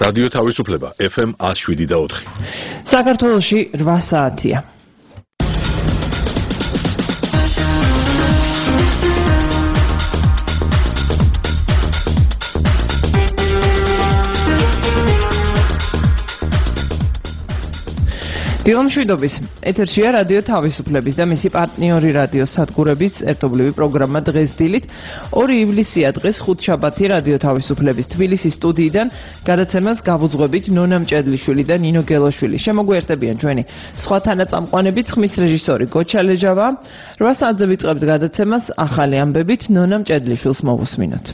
რადიო თავისუფლება FM 107.4. საქართველოში 8 საათია. დილამშვიდობის ეთერშია რადიო თავისუფლების და მისი პარტნიორი რადიო სადგურების ერთობლივი პროგრამა დღეს დილით 2 ივლისია დღეს ხუთშაბათი რადიო თავისუფლების თბილისის სტუდიიდან გადაცემას გავუძღვებით ნონა მჭედლიშვილი და ნინო გელოშვილი. შემოგვიერთებიან ჩვენი სხვა თანაწამყვანებიც, ხმის რეჟისორი გოჩა ლეჟავა. 8 საათზე ვიწყებთ გადაცემას ახალი ამბებით ნონა მჭედლიშვილს მოვუსმინოთ.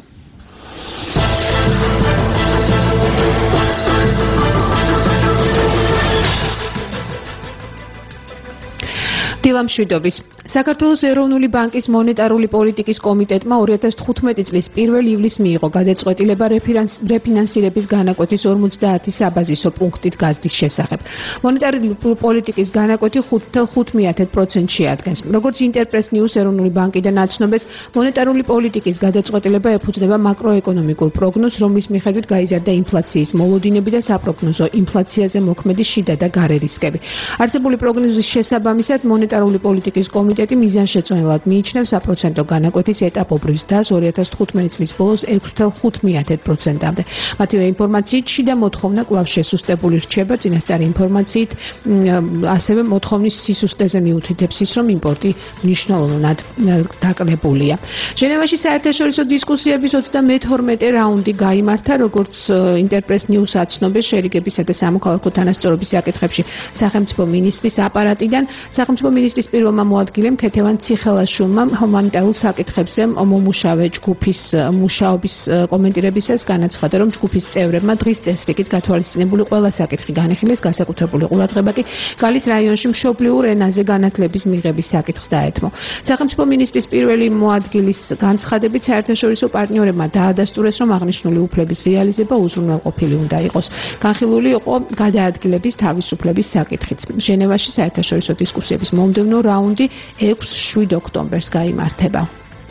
დილამშვიდობის საქართველოს ეროვნული ბანკის მონეტარული პოლიტიკის კომიტეტმა 2015 წლის 1 ივლისს მიიღო გადაწყვეტილება რეფინანსირების განაკვეთის 50 საბაზისო პუნქტით გაზრდის შესახებ. მონეტარული პოლიტიკის განაკვეთი 5.5%-ში ადგენს. როგორც ინტერპრეს ნიუს ეროვნული ბანკიდან აცნობეს, მონეტარული პოლიტიკის გადაწყვეტილება ეფუძნება მაკროეკონომიკურ პროგნოზს, რომლის მიხედვით გაიზარდა ინფლაციის მოლოდინები და საპროგნოზო ინფლაციაზე მოქმედი შიდა და გარე რისკები. არსებული პროგნოზის შესაბამისად მონეტარული პოლიტიკის კომიტეტი მიზანშეწონილად მიიჩნევს საპროცენტო განაკვეთის ეტაპობრივ ზრდას 2015 წლის ბოლოს 6.5%-მდე. მათივე ინფორმაციით შიდა მოთხოვნა კვლავ შესუსტებული რჩება, წინასწარი ინფორმაციით ასევე მოთხოვნის სისუსტეზე მიუთითებს ის, რომ იმპორტი მნიშვნელოვნად დაკლებულია. ჟენევაში საერთაშორისო დისკუსიების 32 რაუნდი გაიმართა, როგორც ინტერპრეს ნიუს აცნობს შერიგებისა და სამოქალაქო თანასწორობის საკითხებში სახელმწიფო მინისტრის აპარატიდან. სახელმწიფო მინისტრის პირველმა მოადგილემ ქეთევან ციხელაშვილმა ჰუმანიტარულ საკითხებზე მომუშავე ჯგუფის მუშაობის კომენტირებისას განაცხადა, რომ ჯგუფის წევრებმა დღის წესრიგით გათვალისწინებული ყველა საკითხი განიხილეს, განსაკუთრებული ყურადღება კი გალის რაიონში მშობლიურ ენაზე განათლების მიღების საკითხს დაეთმო. სახელმწიფო მინისტრის პირველი მოადგილის განცხადებით საერთაშორისო პარტნიორებმა დაადასტურეს, რომ აღნიშნული უფლების რეალიზება უზრუნველყოფილი უნდა იყოს. განხილული იყო გადაადგილების თავისუფლების საკითხიც. ჟენევაში საერთაშორისო დისკუსიების მომდევნო რაუნდი 6-7 ოქტომბერს გაიმართება.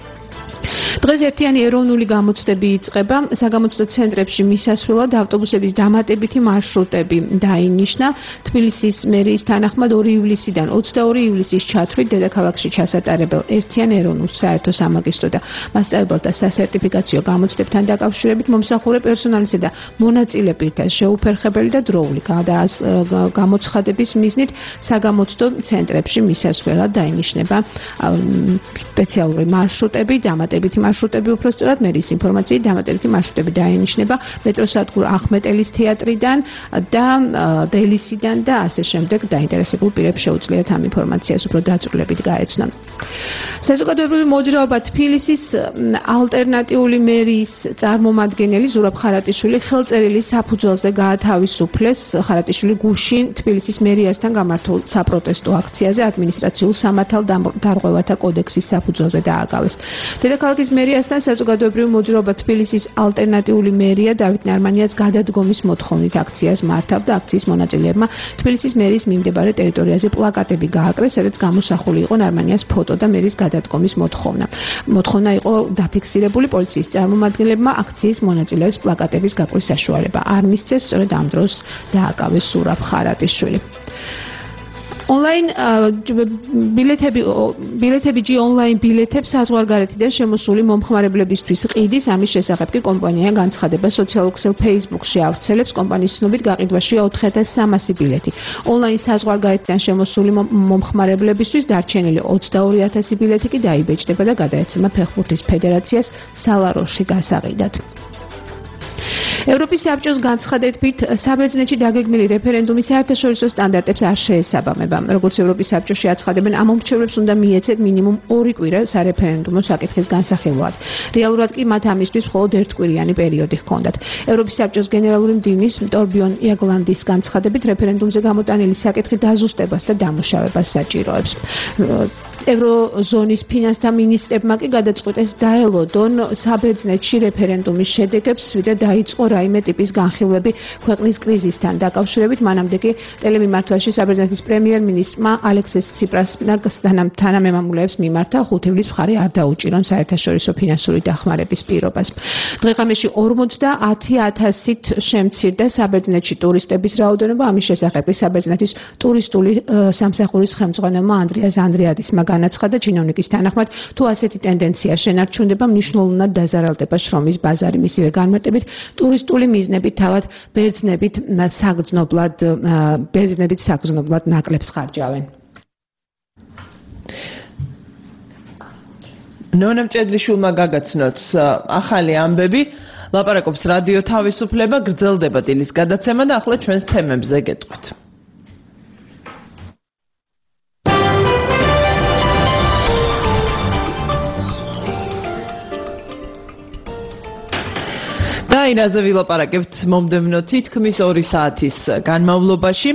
დღეს ერთიანი ეროვნული გამოცდები იწყება. საგამოცდო ცენტრებში მისასვლელად ავტობუსების დამატებითი მარშრუტები დაინიშნა. თბილისის მერიის თანახმად 2 ივლისიდან 22 ივლისის ჩათვლით დედაქალაქში ჩასატარებელ ერთიან ეროვნულ საერთო სამაგისტრო და მასწავლებელთა სასერტიფიკაციო გამოცდებთან დაკავშირებით მომსახურე პერსონალისა და მონაწილე პირთა შეუფერხებელი და დროული გამოცხადების მიზნით საგამოცდო ცენტრებში მისასვლელად დაინიშნება სპეციალური მარშრუტები, დამატებითი მარშრუტები უпростоრად მერიის ინფორმაციით დამატებითი მარშრუტები დაინიშნება მეტროსადგურ ახმეტელის თეატრიდან და დელისიდან და ასე შემდეგ. დაინტერესებულ პირებს შეუძლიათ ამ ინფორმაციას უფრო დაწვრილებით გაეცნონ. საზოგადოებრივი მოძრაობა თბილისის ალტერნატიული მერიის წარმომადგენელი ზურაბ ხარატიშვილი ხელწერილის საფუძველზე გაათავისუფლეს. ხარატიშვილი გუშინ თბილისის მერიასთან გამართულ საპროტესტო აქციაზე ადმინისტრაციულ სამართალდამტარღვევათა კოდექსის საფუძველზე დააკავეს. დედაქალაქის მერიასთან საზოგადოებრივი მოძრაობა თბილისის ალტერნატიული მერია დავით ნარმანიას გადადგომის მოთხოვნით აქციას მართავდა. აქციის მონაწილეებმა თბილისის მერიის მიმდებარე ტერიტორიაზე პლაკატები გააკრეს, სადაც გამოსახული იყო ნარმანიას ფოტო და მერის გადადგომის მოთხოვნა. მოთხოვნა იყო დაფიქსირებული პოლიციის წარმომადგენლებმა აქციის მონაწილეებს პლაკატების გაკვრის საშუალება არ მისცეს, სწორედ ამ დროს დააკავეს ზურაბ ხარატიშვილი. Online ბილეთები G online ბილეთებს საზღვარგარეთიდან შემოსული მომხმარებლებისთვის ყიდის. ამის შესახებ კი კომპანია განცხადება სოციალურ ქსელ Facebook-ში ავრცელებს. კომპანიის ცნობით გაყიდვაშია 4300 ბილეთი. Online საზღვარგარეთიდან შემოსული მომხმარებლებისთვის დარჩენილი 22000 ბილეთი კი დაიბეჭდება და გადაეცემა ფეხბურთის ფედერაციას სალაროში გასაყიდად. ევროპის საბჭოს განცხადებით საბერძნეთში დაგეგმილი რეფერენდუმი საერთაშორისო სტანდარტებს არ შეესაბამება. როგორც ევროპის საბჭოში აცხადებენ, ამ მომრჩევლებს უნდა მიეცეთ მინიმუმ 2 კვირა სარეფერენდუმო საკითხის განსახილვად. რეალურად კი მათ ამისთვის მხოლოდ 1 კვირიანი პერიოდი ჰქონდათ. ევროპის საბჭოს გენერალური მდივნის ტორბიონ იაგლანდის განცხადებით რეფერენდუმზე გამოტანილი საკითხი დაზუსტებას და დამუშავებას საჭიროებს. ევროზონის ფინანსთა მინისტრებმა კი გადაწყვიტეს დაელოდონ საბერძნეთში რეფერენდუმის შედეგებს, ვიდრე დაიწყო რაიმე ტიპის განხილვები ქვეყნის კრიზისთან დაკავშირებით. მანამდე კი ტელემიმართვაში საბერძნეთის პრემიერ-მინისტრმა ალექსის ციპრასმა თანამემამულეებს მიმართა 5 ივლისს მხარი არ დაუჭირონ საერთაშორისო ფინანსური დახმარების პირობას. დღე-ღამეში 50,000-ით შემცირდა საბერძნეთში ტურისტების რაოდენობა. ამის შესახებ საბერძნეთის ტურისტული სამსახურის ხელმძღვანელმა ანდრეას ანდრეადისმა განაცხადა, ჩინოვნიკის თანახმად, თუ ასეთი ტენდენცია შენარჩუნდება, მნიშვნელოვნად დაზარალდება შრომის ბაზარი. მისივე განმარტებით, ტურისტული მიზნებით თავად ბერძნებით საგრძნობლად ნაკლებს ხარჯავენ. ნონა მჭედლიშვილმა გაგაცნოთ ახალი ამბები. ლაპარაკობს რადიო თავისუფლება, გრძელდება დილის გადაცემა და ახლა ჩვენს თემებზე გეტყვით. და ინაზე ვილაპარაკებთ მომდევნო თითქმის 2 საათის განმავლობაში.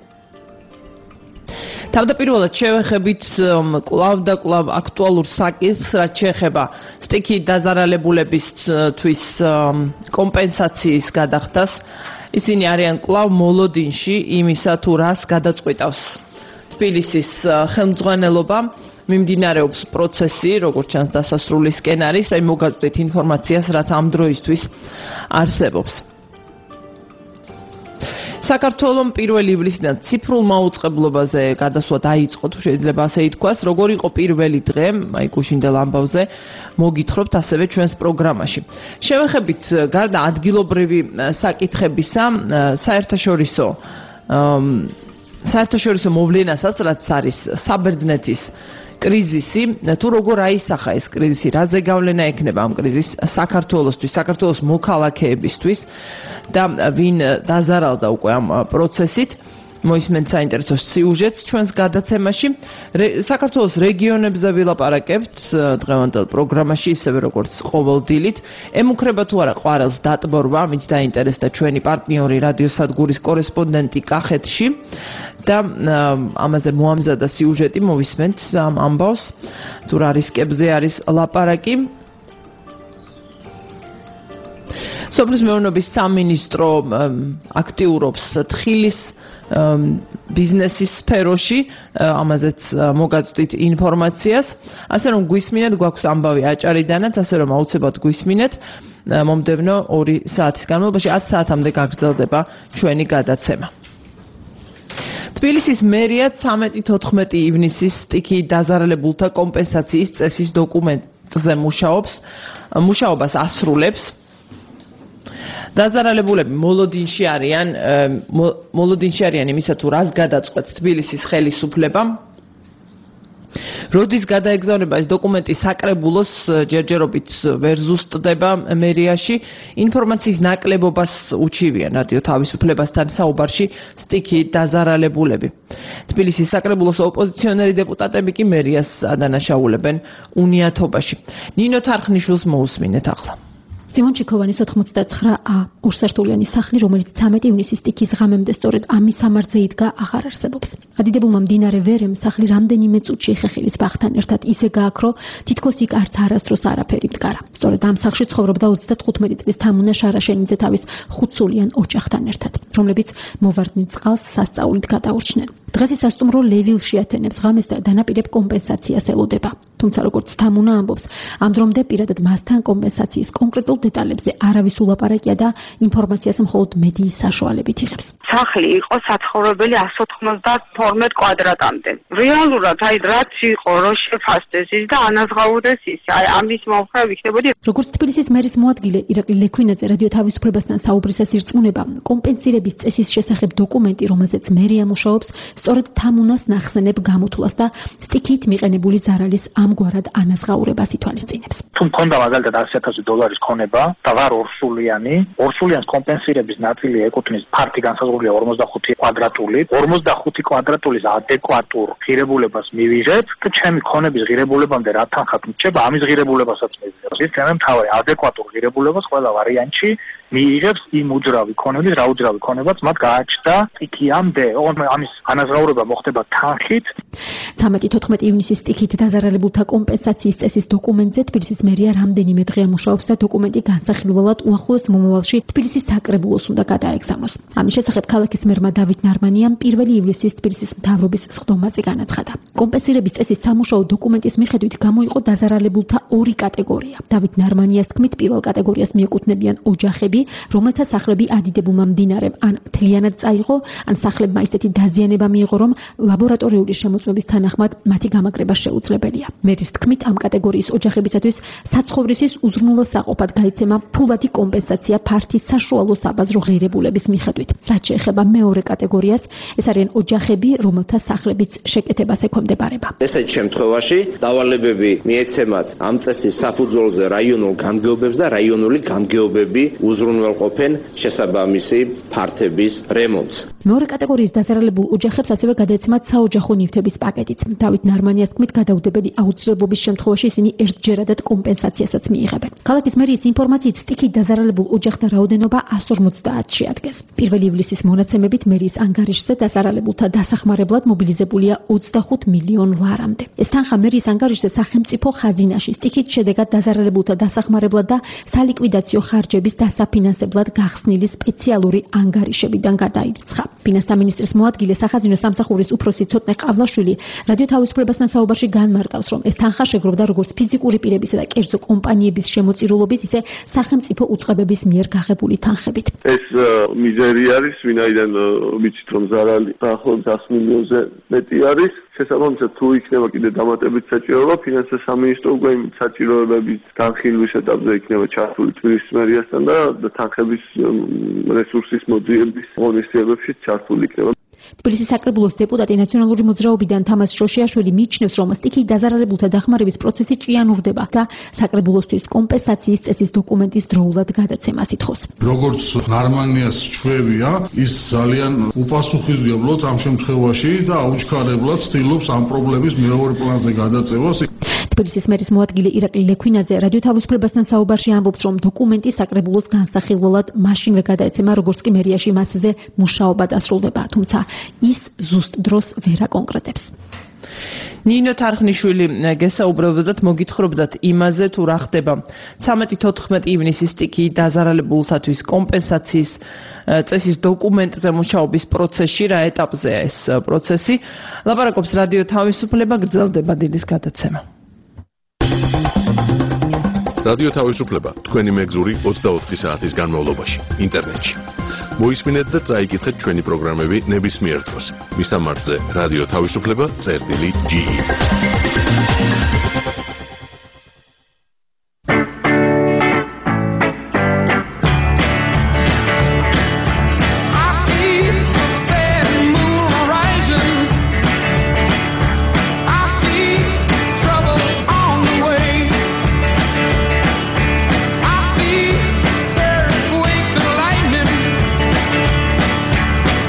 თავდაპირველად შევეხებით კვლავ და კვლავ აქტუალურ საკითხს, რაც შეეხება სტიქიით დაზარალებულებისთვის კომპენსაციის გადახდას. ისინი არიან კვლავ მოლოდინში იმისა, თუ რას გადაწყვიტავს თბილისის ხელმძღვანელობა. მიმდინარეობს პროცესი, როგორც ჩანს დასასრულისკენ არის, აი მოგაწვდით ინფორმაციას, რაც ამ დროისთვის არსებობს. საქართველოს 1 ივლისიდან ციფრულ მაუწყებლობაზე გადასვლა დაიწყო, თუ შეიძლება ასე ითქვას. როგორ იყო პირველი დღე, აი გუშინდელ ამბავზე მოგითხრობთ ასევე ჩვენს პროგრამაში. შევეხებით გარდა ადგილობრივი საკითხებისა, საერთაშორისო მოვლენასაც, რაც არის საბერძნეთის კრიზისი, თუ როგორ აისახა ეს კრიზისი, რაზე გავლენა ექნება ამ კრიზისს საქართველოსთვის, საქართველოს მოქალაქეებისთვის და ვინ დაზარალდა უკვე ამ პროცესით. მოისმენთ საინტერესო სიუჟეტს ჩვენს გადაცემაში. საქართველოს რეგიონებზე ვილაპარაკებთ დღევანდელ პროგრამაში, ისევე როგორც ყოველ დილით. ემუქრება თუ არა ყვარელს დატბორვა, ამით დაინტერესდა ჩვენი პარტნიორი რადიოსადგურის კორესპონდენტი კახეთში და ამაზე მოამზადა სიუჟეტი, მოვისმენთ ამ ამბავს, თუ რა რისკებზე არის ლაპარაკი. სოფლის მეურნეობის სამინისტრო აქტიურობს თხილის ბიზნესის სფეროში, ამაზეც მოგაწვდით ინფორმაციას. ასე რომ გვისმინეთ, გვაქვს ამბავი აჭარიდანაც, ასე რომ აუცილებლად გვისმინეთ. მომდევნო 2 საათის განმავლობაში 10 საათამდე გაგრძელდება ჩვენი გადაცემა. თბილისის მერია 13-14 ივნისის სტიქიით დაზარალებულთა კომპენსაციის წესის დოკუმენტზე მუშაობას ასრულებს. დაზარალებულები მოლოდინში არიან იმისა, თუ რას გადაწყვეტს თბილისის ხელისუფლება. როდის გადაეგზავნება ეს დოკუმენტი საკრებულოს ჯერჯერობით ვერ ზუსტდება მერიაში. ინფორმაციის ნაკლებობას უჩივიან რადიო თავისუფლებასთან საუბარში სტიქიით დაზარალებულები. თბილისის საკრებულოს ოპოზიციონერი დეპუტატები კი მერიას ადანაშაულებენ უნიათობაში. ნინო თარხნიშვილს მოусმინეთ ახლა. სიმონ ჩიქოვანის 89A ორსართულიანი სახლი, რომელიც 13 ივნისის სტიქის ღამემდე სწორედ ამის სამარძზე იდგა, აღარ არსებობს. ადიდებულმა მდინარე ვერემ სახლი რამდენიმე წუთში ხეხილის ბაღთან ერთად ისე გააქრო, თითქოს იქ არც არასდროს არაფერი მდგარა. სწორედ ამ სახლში ცხოვრობდა 35 წლის თამუნა შარაშენიძე თავის 5-სულიან ოჯახთან ერთად, რომლებიც მოვარდნით წყალს სასწაულით გადაურჩნენ. დღეს ის სასტუმრო ლევილში ათენებს ღამეს და დანაპირებ კომპენსაციას ელოდება. თუმცა როგორც თამუნა ამბობს, ამ დრომდე პირადად მასთან კომპენსაციის კონკრეტულ დეტალებზე არავის ულაპარაკია და ინფორმაციას მხოლოდ მედიის საშუალებით იღებს. სახლი იყო საცხოვრებელი 192 კვადრატამდე. რეალურად აი რაც იყო, რო შეფასდეს ის და ანაზღაურდეს ის. აი ამის მომხრე ვიქნებოდი. როგორც თბილისის მერის მოადგილე ირაკლი ლექვინაძე რადიო თავისუფლებასთან საუბრისას ირწმუნება, კომპენსირების წესის შესახებ დოკუმენტი, რომელზეც მერია მუშაობს, სწორედ თამუნას ნახსენებ გამოთვლას და სტიქიით მიყენებული ზარალის ამგვარად ანაზღაურებას ითვალისწინებს. თუ მქონდა მაგალითად $100,000 ქონება და ვარ ორსულიანს კომპენსირების ნაწილი ეკუთვნის ფართი განსაზღვრულია 45 კვადრატული, 45 კვადრატულის ადეკვატურ ღირებულებას მივიღებ და ჩემი ქონების ღირებულებამდე რა თანხად მრჩება, ამის ღირებულებასაც მივიღებ. ის ჩემი მთავარი ადეკვატურ ღირებულებას ყველა ვარიანტში მიიღებს იმ უძრავი ქონების, რა უძრავი ქონებაც მათ გააჩნდა სტიქიამდე. ამის ანაზღაურება მოხდება თანხით. 13-14 ივნისის სტიქით დაზარალებულთა კომპენსაციის წესის დოკუმენტზე თბილისის მერია რამდენიმე დღე მუშაობს და დოკუმენტი განსახილველად უახლოეს მომავალში თბილისის საკრებულოს უნდა გადაეგზავნოს. ამის შესახებ ქალაქის მერმა დავით ნარმანიამ 1 ივლისის თბილისის მთავრობის სხდომაზე განაცხადა. კომპენსირების წესის სამუშაო დოკუმენტის მიხედვით გამოიყო დაზარალებულთა ორი კატეგორია. დავით ნარმანიას თქმით, პირველ კატეგორიას მიეკუთვნებიან ოჯახები, რომელთა სახლები ადიდებულმა მდინარემ ან მთლიანად წაიღო, ან სახლებმა ისეთი დაზიანება მიიღო, რომ ლაბორატორიული შემოწმების თანახმად მათი გამაგრება შეუძლებელია. მერის თქმით, ამ კატეგორიის ოჯახებისათვის საცხოვრისის უზრუნველსაყოფად გაიცემა ფულადი კომპენსაცია ფართის საშუალო საბაზრო ღირებულების მიხედვით. რაც შეეხება მეორე კატეგორიას, ეს არიან ოჯახები, რომელთა სახლებიც შეკეთებას ექვემდებარება. ესეთ შემთხვევაში დავალებები მიეცემათ ამ წესის საფუძველზე რაიონულ გამგეობებს და რაიონული გამგეობები უზრუნველყოფენ შესაბამისი ფართების რემონტს. მეორე კატეგორიის დაზარალებულ ოჯახებს ასევე გადაეცემათ საოჯახო ნივთების პაკეტიც. დავით ნარმანიას თქმით, გადაუდებელი აუცილებლობის შემთხვევაში ისინი ერთჯერადად კომპენსაციასაც მიიღებენ. ქალაქის მერიის ინფორმაციით სტიქით დაზარალებულ ოჯახთა რაოდენობა 150 შეადგენს. 1 ივლისის მონაცემებით მერიის ანგარიშზე დაზარალებულთა დასახმარებლად მობილიზებულია 25 მილიონ ლარამდე. ეს თანხა მერიის ანგარიშზე სახელმწიფო ხაზინაში სტიქით შედეგად დაზარალებულთა დასახმარებლად და სალიკვიდაციო ხარჯების დასაფინანსებლად გახსნილი სპეციალური ანგარიშებიდან გადაირიცხა. ფინანსთა მინისტრის მოადგილე სახაზინო სამსახურის უფროსი ცოტნე ყავლაშვილი რადიო თავისუფლებასთან საუბარში განმარტავს, რომ ეს თანხა შეგროვდა როგორც ფიზიკური პირებისა და კერძო კომპანიების შემოწირულობის, ისე სახელმწიფო უწყებების მიერ გაღებული თანხებით. ეს მიზერი არის, ვინაიდან ვიცით, რომ ზარალი დაახლოებით 100 მილიონზე მეტი არის. შესაბამისად, თუ იქნება კიდე დამატებით საჭიროება, ფინანსთა სამინისტრო უკვე იმ საჭიროებების განხილვის ეტაპზე იქნება ჩართული თბილისის მერიასთან და თანხების რესურსის მოძიების ღონისძიებებში ჩართული იქნება. თბილისის საკრებულოს დეპუტატი ნაციონალური მოძრაობიდან თამას შოშიაშვილი მიიჩნევს, რომ სტიქით დაზარალებულთა დახმარების პროცესი ჭიანურდება და საკრებულოსთვის კომპენსაციის წესის დოკუმენტის დროულად გადაცემას ითხოვს. როგორც ნარმანიას ჩვევია, ის ძალიან უპასუხისმგებლოდ ამ შემთხვევაში და აუჩქარებლად ცდილობს ამ პრობლემის მეორე პლანზე გადაწევას. თბილისის მერის მოადგილე ირაკლი ლექვინაძე რადიო თავისუფლებასთან საუბარში ამბობს, რომ დოკუმენტი საკრებულოს განსახილველად მაშინვე გადაეცემა, როგორც კი მერიაში მასზე მუშაობა დასრულდება, თუმცა ის ზუსტ დროს ვერ აკონკრეტებს. ნინო თარხნიშვილი გესაუბრებოდათ, მოგითხრობდათ იმაზე, თუ რა ხდება 13-14 ივნისის სტიქი დაზარალებულთათვის კომპენსაციის წესის დოკუმენტზე მუშაობის პროცესში, რა ეტაპზეა ეს პროცესი. ლაპარაკობს რადიო თავისუფლება, გრძელდება დილის გადაცემა. რადიო თავისუფლება თქვენი მეგზური 24 საათის განმავლობაში ინტერნეტში. მოისმინეთ და წაიკითხეთ ჩვენი პროგრამები ნებისმიერ დროს. მისამართზე რადიო თავისუფლება.ge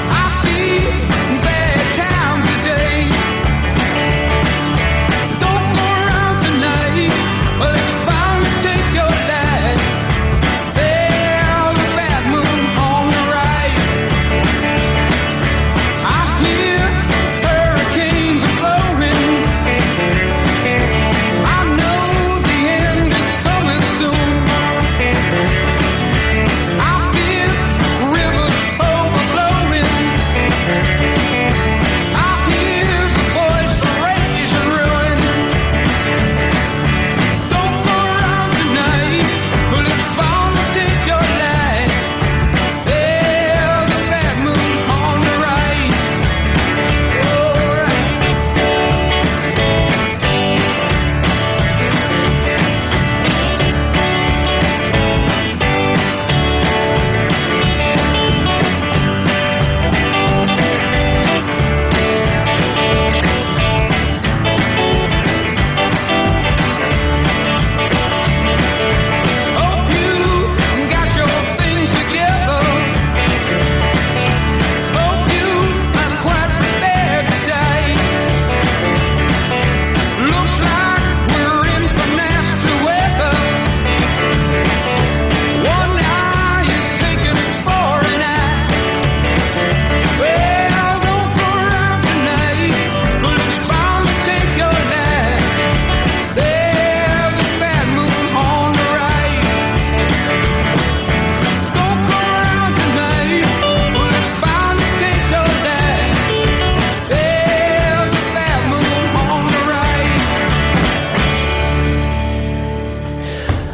Don't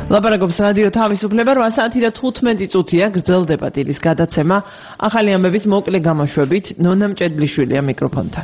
ლაპარაკობს რადიო თავისუფლება 8 საათი და 15 წუთია გრძელდება დილის გადაცემა ახალი ამბების მოკლე გამოშვებით ნონა მჭედლიშვილია მიკროფონთან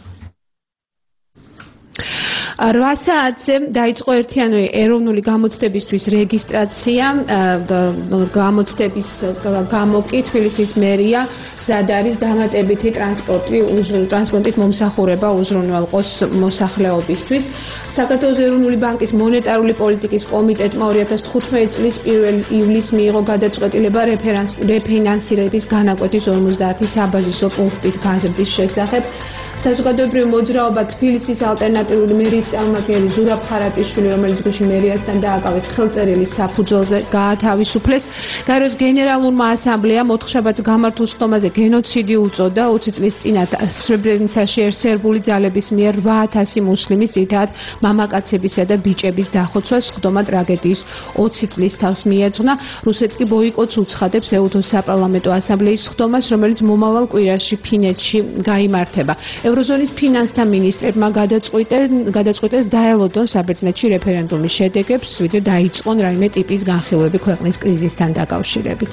8 საათზე დაიწყო ერთიანული ეროვნული გამოცდებისთვის რეგისტრაცია გამოცდების გამო კი თბილისის მერია გზად არის დამატებითი ტრანსპორტით მომსახურება უზრუნველყოს მოსახლეობისთვის საქართველოს ეროვნული ბანკის მონეტარული პოლიტიკის კომიტეტმა 2015 წლის 1 ივლისს მიიღო გადაწყვეტილება რეფინანსირების განაკვეთის 50 საბაზისო პუნქტით გაზრდის შესახებ საზოგადოებრივი მოძრაობა თბილისის ალტერნატიული მერიის წარმომადგენელი ზურაბ ხარატიშვილი, რომელიც გუშინ მერიასთან დააკავეს ხელწერილი საფუძველზე გაათავისუფლეს. გაეროს გენერალურმა ასამბლეამ 4 შაბათს გამართულ სხდომაზე გენოციდი უწოდა 20 წლის წინ სრებრენიცაში სერბული ძალების მიერ 8000 მუსლიმის ძირითადად მამაკაცებისა და ბიჭების დახოცვას სხდომა ტრაგედიის 20 წლის თავს მიეძღვნა. რუსეთი კი ბოიკოტს უცხადებს ეუთოს საპარლამენტო ასამბლეის სხდომას, რომელიც მომავალ კვირაში ფინეთში გაიმართება. ევროზონის ფინანსთა მინისტრებმა გადაწყვიტეს დაელოდონ საბერძნეთში რეფერენდუმის შედეგებს, ვიდრე დაიწყონ რაიმე ტიპის განხილვები ქვეყნის კრიზისთან დაკავშირებით.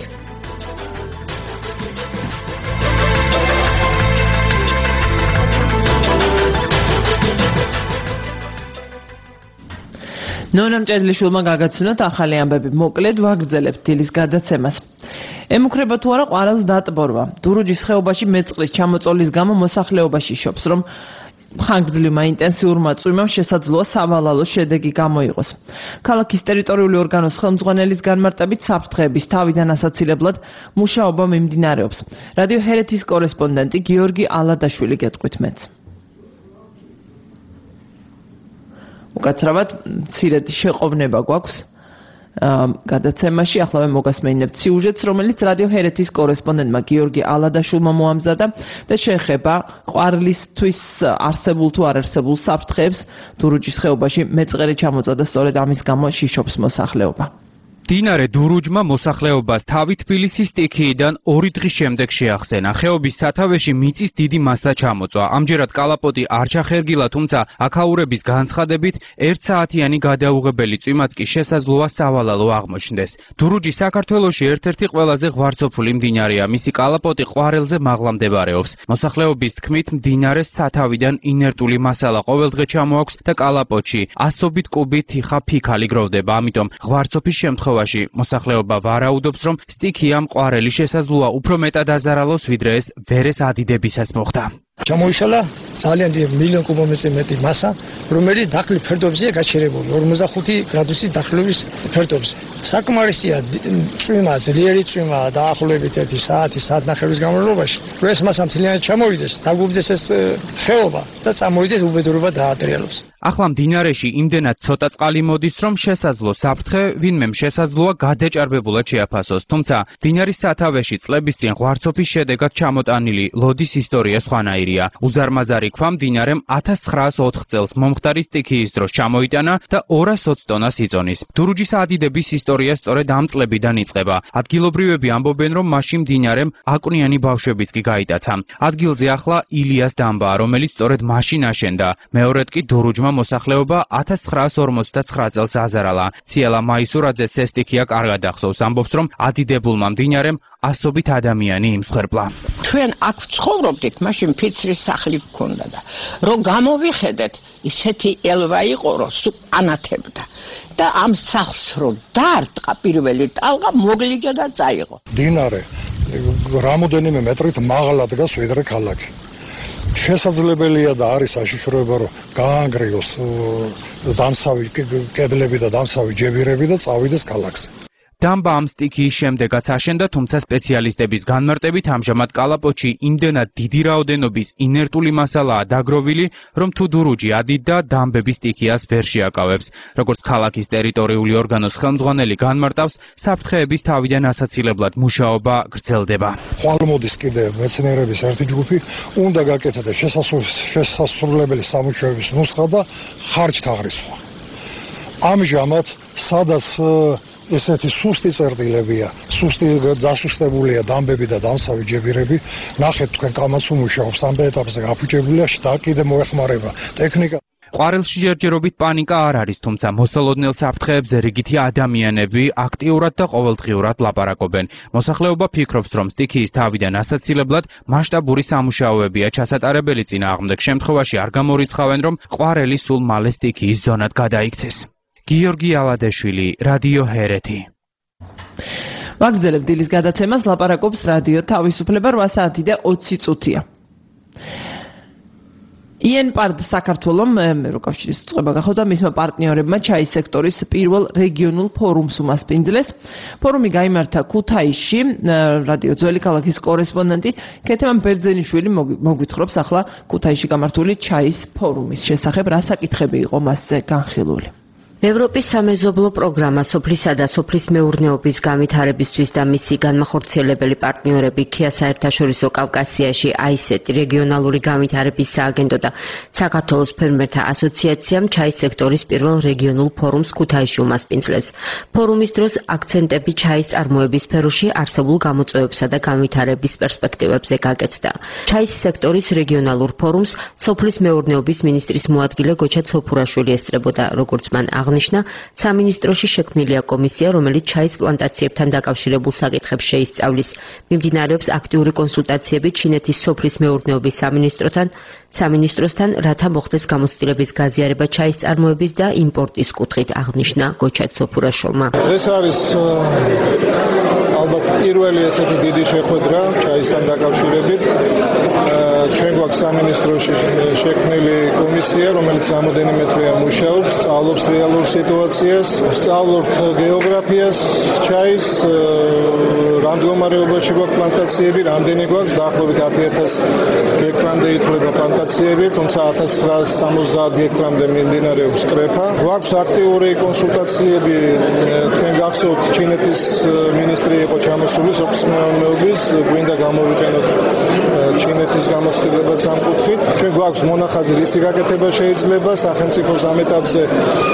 ნონა მჭედლიშვილმა გაგაცნოთ ახალი ამბები. მოკლედ ვაგრძელებთ დილის გადაცემას. ემუქრება თუ არა ყვარელს დატბორვა. დურუჯის ხეობაში მეწყლის ჩამოწოლის გამო მოსახლეობაში შობს, რომ ხანგრძლივმა ინტენსიურმა წვიმამ შესაძლოა სავალალო შედეგი გამოიღოს. ქალაქის ტერიტორიული ორგანოს ხელმძღვანელის განმარტებით საფრთხეების თავიდან ასაცილებლად მუშაობა მიმდინარეობს. რადიო ჰერეთის კორესპონდენტი გიორგი ალადაშვილი გეტყვით მეც. უკაცრავად მცირედ შეყოვნება გვაქვს გადაცემაში ახლა მოგასმენინებთ სიუჟეტს რომელიც რადიო ჰერეთის კორესპონდენტმა გიორგი ალადაშვილმა მოამზადა და შეეხება ყვარლისთვის არსებულ თუ არ არსებულ საფრთხეებს დურუჯის ხეობაში მეწყერი ჩამოწვა და სწორედ ამის გამო შიშობს მოსახლეობა. მდინარე დურუჯმა მოსახლეობას თავი თბილისის სტიქიიდან 2 დღის შემდეგ შეახსენა. ხეობის სათავეში მიწის დიდი მასა ჩამოწვა. ამჯერად კალაპოტი არ ჩახერგილა, თუმცა აქაურების განცხადებით 1 საათიანი გადაუღებელი წვიმაც კი შესაძლოა სავალალო აღმოჩნდეს. დურუჯი საქართველოში ერთ-ერთი ყველაზე ღვარცოფული მდინარეა. მისი კალაპოტი ყვარელზე მაღლა მდებარეობს. მოსახლეობის თქმით, მდინარეს სათავიდან ინერტული მასალა ყოველდღე ჩამოაქვს და კალაპოტში ასობით კუბით თიხა ფიქალი გროვდება. ამიტომ ღვარცოფის შემთხვევაში მოსახლეობა ვარაუდობს, რომ სტიქიამ ყვარელი შესაძლოა უფრო მეტად აზარალოს, ვიდრე ეს ვერეს ადიდებისას მოხდა. ჩამოიშალა ძალიან დიდი მილიონ კუბომეტრზე მეტი მასა, რომელიც დახლის ფერდობზეა გაჩერებული 45 გრადუსის დახლობის ფერდობზე. საკმარისია წვიმა, ძლიერი წვიმა დაახლოებით 1 საათი, საათნახევრის განმავლობაში. რომ ეს მასა მთლიანად ჩამოვიდეს, დაგუბდეს ეს ხეობა და წამოვიდეს უბედურება დაატრიალოს. ახლა მდინარეში იმდენად ცოტა წყალი მოდის, რომ შესაძლო საფრთხე ვინმემ შესაძლოა გადაჭარბებულად შეაფასოს. თუმცა მდინარის სათავეში წლების წინ ღვარცოფის შედეგად ჩამოტანილი ლოდის ისტორია სხვანაირია. უზარმაზარი ქვა მდინარემ 1904 წელს მომხდარი სტიქიის დროს ჩამოიტანა და 220 ტონას იწონის. დურუჯის ადიდების ისტორია სწორედ ამ წლებიდან იწყება. ადგილობრივები ამბობენ, რომ მაშინ მდინარემ აკვნიანი ბავშვებიც კი გაიტაცა. ადგილზე ახლა ილიას დამბაა, რომელიც სწორედ მაშინ აშენდა. მეორედ კი დურუჯმა მოსახლეობა 1959 წელს აზარალა. ციალა მაისურაძეს ეს სტიქია კარგად ახსოვს, ამბობს, რომ ადიდებულმა მდინარემ ასობით ადამიანი იმსხვერპლა. ჩვენ აქ ცხოვრობდით, მაშინ ფიცრის სახლი გქონდა და რომ გამოვიხედეთ, ისეთი ელვა იყო, რომ ანათებდა. და ამ სახლს რომ დაარტყა პირველი ტალღა, მოგლიჯა და წაიღო. მდინარე რამოდენიმე მეტრით მაღლა დგას ვიდრე ქალაქი. შესაძლებელია და არის საშიშროება, რომ გაანგრიოს დამსავი კედლები და დამსავი ჯებირები და წავიდეს ქალაქზე. დამბა ამ სტიქიის შემდეგაც აშენდა, თუმცა სპეციალისტების განმარტებით ამჟამად კალაპოტში იმდენად დიდი რაოდენობის ინერტული მასალაა დაგროვილი, რომ თუ დურუჯი ადიდდა, დამბების სტიქიას ვერ შეაკავებს. როგორც ქალაქის ტერიტორიული ორგანოს ხელმძღვანელი განმარტავს, საფრთხეების თავიდან ასაცილებლად მუშაობა გრძელდება. ხვალ მოდის კიდე მეცნიერების ერთი ჯგუფი, უნდა გაკეთდეს შესასრულებელი სამუშაოების ნუსხა და ხარჯთაღრიცხვა. ამჟამად სადაც ესეთი სუსტი წერტილებია, სუსტი დასუსტებულია დამბები და დამსავი ჯებირები. ნახეთ თქვენ კამაც უმუშაობს ამ ეტაპზე გაფუჭებულია და კიდე მოეხმარება ტექნიკა. ყვარელში ჯერჯერობით პანიკა არ არის, თუმცა მოსალოდნელ საფრთხეებზე რიგითი ადამიანები აქტიურად და ყოველდღიურად ლაპარაკობენ. მოსახლეობა ფიქრობს, რომ სტიქიის თავიდან ასაცილებლად მასშტაბური სამუშაოებია ჩასატარებელი, წინააღმდეგ შემთხვევაში არ გამორიცხავენ, რომ ყვარელი სულ მალე სტიქიის ზონად გადაიქცეს. გიორგი ალადეშვილი, რადიო ჰერეთი. ვაგრძელებთ დილის გადაცემას, ლაპარაკობს რადიო თავისუფლება 8 საათი და 20 წუთია. INPARD საქართველომ ევროკავშირის წყობა გახდა და მისმა პარტნიორებმა ჩაის სექტორის პირველ რეგიონულ ფორუმს უმასპინძლეს. ფორუმი გაიმართა ქუთაისში. რადიო ძველი ქალაქის კორესპონდენტი ქეთემან ბერძენიშვილი მოგვითხრობს ახლა ქუთაისში გამართული ჩაის ფორუმის შესახებ, რა საკითხები იყო მასზე განხილული. ევროპის სამეზობლო პროგრამა სოფლისა და სოფლის მეურნეობის განვითარებისთვის და მისი განმახორციელებელი პარტნიორები ქია საერთაშორისო კავკასიაში AICET რეგიონალური განვითარების სააგენტო და საქართველოს ფერმერთა ასოციაციამ ჩაის სექტორის პირველ რეგიონულ ფორუმს ქუთაისში უმასპინძლეს. ფორუმის დროს აქცენტები ჩაის წარმოების სფეროში არსებულ გამოწვევებსა და განვითარების პერსპექტივებზე გაკეთდა. ჩაის სექტორის რეგიონალურ ფორუმს სოფლის მეურნეობის მინისტრის მოადგილე გოჩა ცოფურაშვილი ესწრებოდა, როგორც მან აღნიშნა, სამინისტროში შექმნილია კომისია, რომელიც ჩაის პლანტაციებთან დაკავშირებულ საკითხებს შეისწავლის. მიმდინარეობს აქტიური კონსულტაციები ჩინეთის სოფლის მეურნეობის სამინისტროსთან, რათა მოხდეს გამოცდილების გაზიარება ჩაის წარმოების და იმპორტის კუთხით, აღნიშნა გოჩა ცოფურაშვილმა. ეს არის ალბათ პირველი ესეთი დიდი შეხვედრა ჩაისთან დაკავშირებით. ჩვენ გვაქვს სამინისტროში შექმნილი კომისია, რომელიც რამოდენიმე თვეა მუშაობს, სწავლობს რეალურ სიტუაციას, სწავლობთ გეოგრაფიას, ჩაის რამდენობაში გვაქვს პლანტაციები, რამდენი გვაქვს, დაახლოებით 10,000 გექტრამდე ითვლება პლანტაციები, თუმცა 1970 გექტრამდე მიმდინარეობს კრეფა. გვაქვს აქტიური კონსულტაციები, თქვენ გახსოვთ, ჩინეთის მინისტრი იყო ჩამოსული სოფლის მეურნეობის, გვინდა გამოვიყენოთ ჩინეთის გამოცდილებაც ამ კუთხით. ჩვენ გვაქვს მონახაზი რისი გაკეთება შეიძლება სახელმწიფოს ამ ეტაპზე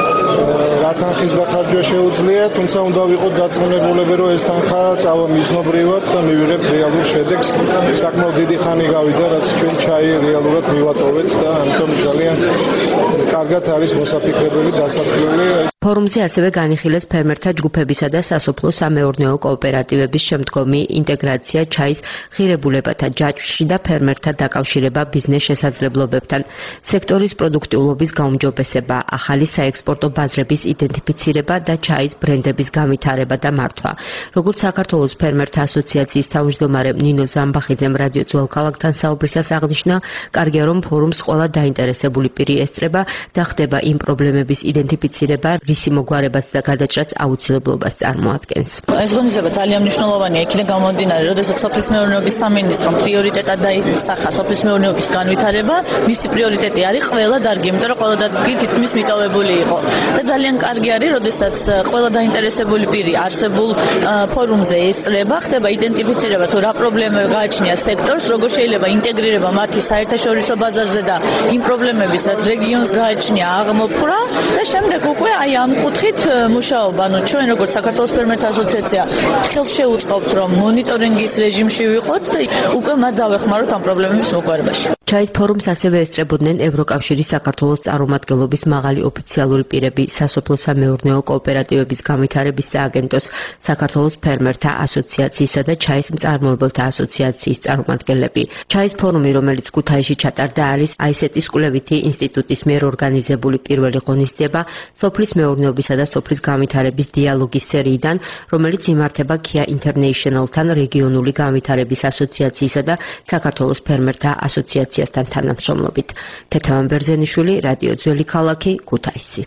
რა თანხის დახარჯვა შეუძლია, თუმცა უნდა ვიყოთ დარწმუნებულები, რომ ეს თანხა წავა მიზნობრივად და მივიღებთ რეალურ შედეგს. საკმაოდ დიდი ხანი გავიდა, რაც ჩვენ ჩაი რეალურად მივატოვეთ და ამიტომ ძალიან კარგად არის მოსაფიქრებელი დასაქმებული. ფორუმზე ასევე განიხილეს ფერმერთა ჯგუფებისა და სასოფლო სამეურნეო კოოპერატივების შემდგომი ინტეგრაცია ჩაის ღირებულებათა ჯაჭვში და ფერმერთა დაკავშირება ბიზნეს შესაძლებლობებთან, სექტორის პროდუქტიულობის გაუმჯობესება, ახალი საექსპორტო ბაზრების იდენტიფიცირება და ჩაის ბრენდების განვითარება და მართვა. როგორც საქართველოს ფერმერთა ასოციაციის თავმჯდომარე ნინო ზამბახიძემ რადიო ძველ ქალაქთან საუბრისას აღნიშნა, კარგია რომ ფორუმს ყველა დაინტერესებული პირი ესწრება და ხდება იმ პრობლემების იდენტიფიცირება, რისი მოგვარებაც და გადაჭრაც აუცილებლობას წარმოადგენს. ეს ღონისძიება ძალიან მნიშვნელოვანია, იქიდან გამომდინარე, როდესაც სოფლის მეურნეობის სამინისტრომ პრიორიტეტად დაისახა სოფლის მეურნეობის განვითარება, მისი პრიორიტეტი არის ყველა დარგი, იმიტომ რომ ყველა დარგი თითქმის მიტოვებული იყო. და ძალიან კარგი არის, როდესაც ყველა დაინტერესებული პირი არსებულ ფორუმზე ესწრება, ხდება იდენტიფიცირება თუ რა პრობლემები გააჩნია სექტორს, როგორ შეიძლება ინტეგრირება მათი საერთაშორისო ბაზარზე და იმ პრობლემების, რაც რეგიონს გააჩნია, აღმოფხვრა და შემდეგ უკვე აი ამ კუთხით მუშაობა. ჩვენ როგორც საქართველოს ფერმერთა ასოციაცია ხელს შეუწყობთ, რომ მონიტორინგის რეჟიმში ვიყოთ და უკვე მათ დავეხმაროთ ამ პრობლემების მოგვარებაში. ჩაის ფორუმს ასევე ესწრებოდნენ ევროკავშირის საქართველოს წარმომადგენლობის მაღალი ოფიციალური პირები, სასოფლო სამეურნეო კოოპერატივების განვითარების სააგენტოს, საქართველოს ფერმერთა ასოციაციისა და ჩაის მწარმოებელთა ასოციაციის წარმომადგენლები. ჩაის ფორუმი, რომელიც ქუთაისში ჩატარდა, არის AICET-ის კვლევითი ინსტიტუტის მიერ ორგანიზებული პირველი ღონისძიება სოფლის მეურნეობისა და სოფლის განვითარების დიალოგის სერიიდან, რომელიც იმართება KIA International-თან რეგიონული განვითარების ასოციაციისა და საქართველოს ფერმერთა ასოციაციასთან თანამშრომლობით. ქეთევან ბერძენიშვილი, რადიო ძველი ქალაქი, ქუთაისი.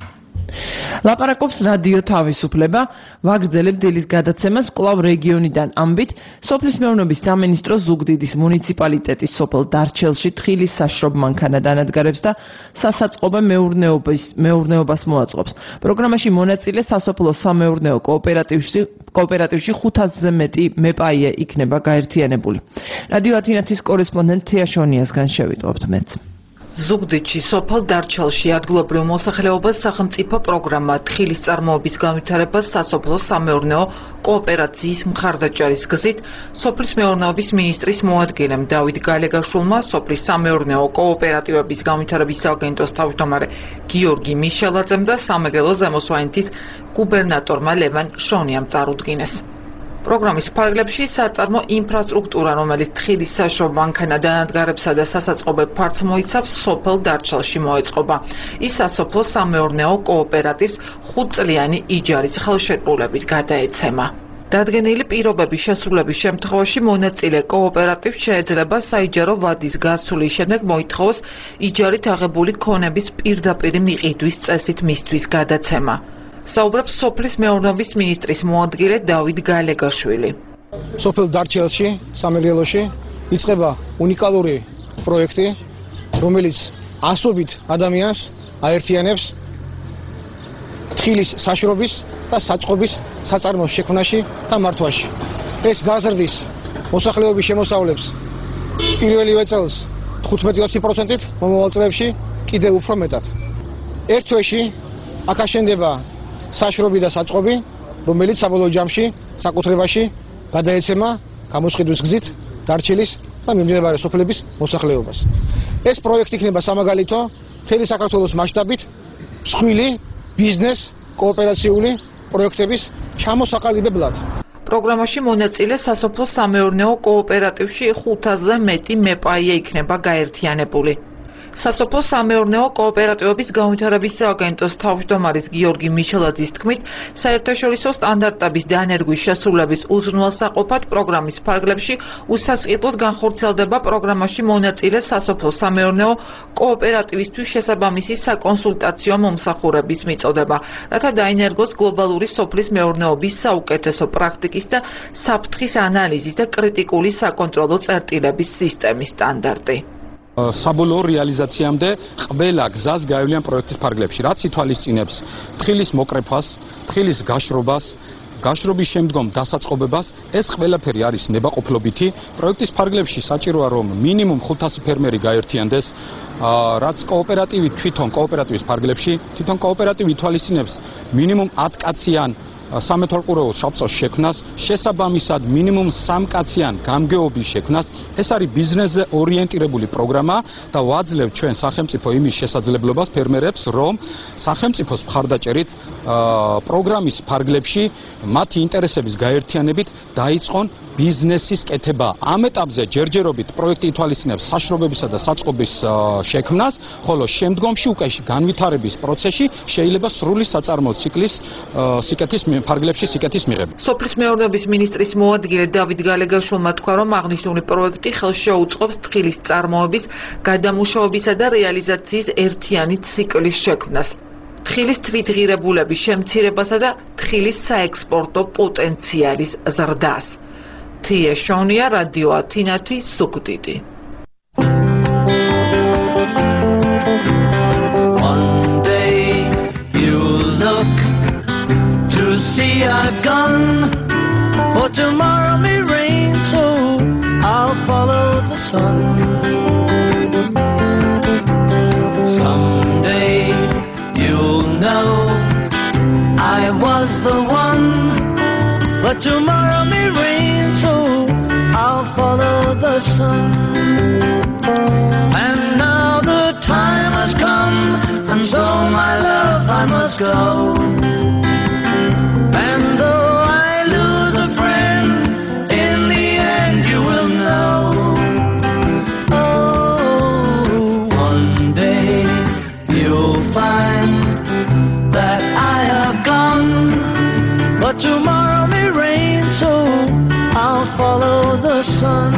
ლაპარაკობს რადიო თავისუფლება, ვაგრძელებთ დილის გადაცემას კვლავ რეგიონიდან ამბით, სოფლის მეურნეობის სამინისტრო ზუგდიდის მუნიციპალიტეტის სოფელ დარჩელში თხილის საშრობ მანქანად ანადგარებს და სასაწყობე მეურნეობას მოაწყობს. პროგრამაში მონაწილე სასოფლო სამეურნეო კოოპერატივში 500-ზე მეტი მეპაიე იქნება გაერთიანებული. რადიო ათინათის კორესპონდენტ თეა შონიასგან შევიტყობთ მეც. ზუგდიდში სოფელ დარჩალში ადგილობრივ მოსახლეობას სახელმწიფო პროგრამა თხილის წარმოების განვითარებას სასოფლო-სამეურნეო კოოპერაციის მხარდაჭერის გზით სოფლის მეურნეობის მინისტრის მოადგილემ დავით გალეგაშვილმა სოფლის სამეურნეო კოოპერატივების განვითარების სააგენტოს თავმჯდომარე გიორგი მიშელაძემ და სამეგრელო ზემო სვანეთის გუბერნატორმა ლევან შონიამ წარუდგინეს. პროგრამის ფარგლებში საწარმო ინფრასტრუქტურა, რომელიც თხილის საშუალო მანქანა-დანადგარებსა და სასაწყობებ ფართს მოიცავს, სოფელ დარჩალში მოეწყობა. ის სასოფლო-სამეურნეო კოოპერატივს 5 წლიანი იჯარის ხელშეკრულებით გადაეცემა. დადგენილი პირობების შესრულების შემთხვევაში მონაწილე კოოპერატივს შეეძლება საიჯარო ვადის გასulis შემდეგ მოითხოვოს იჯარით აღებული ქონების პირდაპირ მიყიდვის წესით მისთვის გადაცემა. საუბრობს სოფლის მეურნეობის მინისტრის მოადგილე დავით გალეგაშვილი. სოფელ დარჩელში, სამეგრელოში იწყება უნიკალური პროექტი, რომელიც ასობით ადამიანს აერთიანებს თხილის საშრობის და საწყობის საწარმოს შექმნაში და მართვაში. ეს გაზრდის მოსახლეობის შემოსავლებს პირველივე წელს 15-20%-ით, მომავალ წლებში კიდევ უფრო მეტად. ერთ თვეში აქ აშენდება საშრობი და საწყობი, რომელიც საბოლოო ჯამში საკუთრებაში გადაეცემა გამოსყიდვის გზით დარჩელის და მიმდებარე სოფლების მოსახლეობას. ეს პროექტი იქნება სამაგალითო მთელი საქართველოს მასშტაბით მსხვილი ბიზნეს კოოპერაციული პროექტების ჩამოსაყალიბებლად. პროგრამაში მონაწილე სასოფლო-სამეურნეო კოოპერატივში 500-ზე მეტი მეპაია იქნება გაერთიანებული. სასოფლო-სამეურნეო კოოპერატივების განვითარების სააგენტოს თავმჯდომარის გიორგი მიშელაძის თქმით, საერთაშორისო სტანდარტების დანერგვის შესრულების უზრუნველსაყოფად პროგრამის ფარგლებში უსასყიდლოდ განხორციელდება პროგრამაში მონაწილე სასოფლო-სამეურნეო კოოპერატივისთვის შესაბამისი საკონსულტაციო მომსახურების მიწოდება, რათა დაინერგოს გლობალური სოფლის მეურნეობის საუკეთესო პრაქტიკის და საფრთხის ანალიზის და კრიტიკული საკონტროლო წერტილების სისტემის სტანდარტი. საბოლოო რეალიზაციამდე ყველა გზას გაევლიან პროექტის ფარგლებში, რაც ითვალისწინებს თხილის მოკრეფას, თხილის გაშრობას, გაშრობის შემდგომ დასაწყობებას. ეს ყველაფერი არის ნებაყოფლობითი. პროექტის ფარგლებში საჭიროა რომ მინიმუმ 500 ფერმერი გაერთიანდეს, რაც კოოპერატივი კოოპერატივის ფარგლებში, თვითონ კოოპერატივი ითვალისწინებს მინიმუმ 10 კაციან სამეთვალყურეო შავწოს შექმნას, შესაბამისად მინიმუმ 3 კაციან გამგეობის შექმნას. ეს არის ბიზნესზე ორიენტირებული პროგრამა და ვაძლევთ ჩვენ სახელმწიფო იმის შესაძლებლობას ფერმერებს, რომ სახელმწიფოს მხარდაჭერით პროგრამის ფარგლებში მათი ინტერესების გაერთიანებით დაიწყონ ბიზნესის კეთება. ამ ეტაპზე ჯერჯერობით პროექტი ითვალისწინებს საშრობებისა და საწყობის შექმნას, ხოლო შემდგომში უკვე განვითარების პროცესში შეიძლება სრული საწარმო ციკლის სიკეთის ფარგლებში სიკეთის მიღება. სოფლის მეურნეობის მინისტრის მოადგილე დავით გალეგაშვილმა თქვა, რომ აღნიშნული პროექტი ხელს შეუწყობს თხილის წარმოების, გადამუშავებისა და რეალიზაციის ერთიანი ციკლის შექმნას. თხილის თვითღირებულების შემცირებასა და თხილის საექსპორტო პოტენციალის ზრდას. თია შონია, რადიო ათინათი, ზუგდიდი. See, I've gone, for tomorrow may rain, so I'll follow the sun. Someday you'll know I was the one, but tomorrow may rain, so I'll follow the sun. And now the time has come, and so my love I must go. Tomorrow may rain, so I'll follow the sun.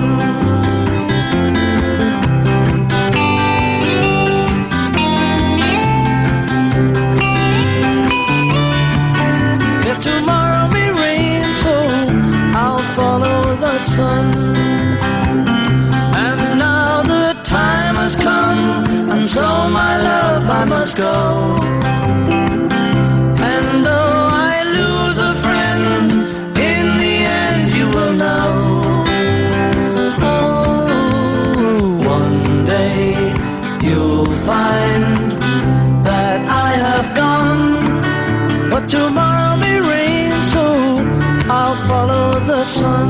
But tomorrow may rain, so I'll follow the sun.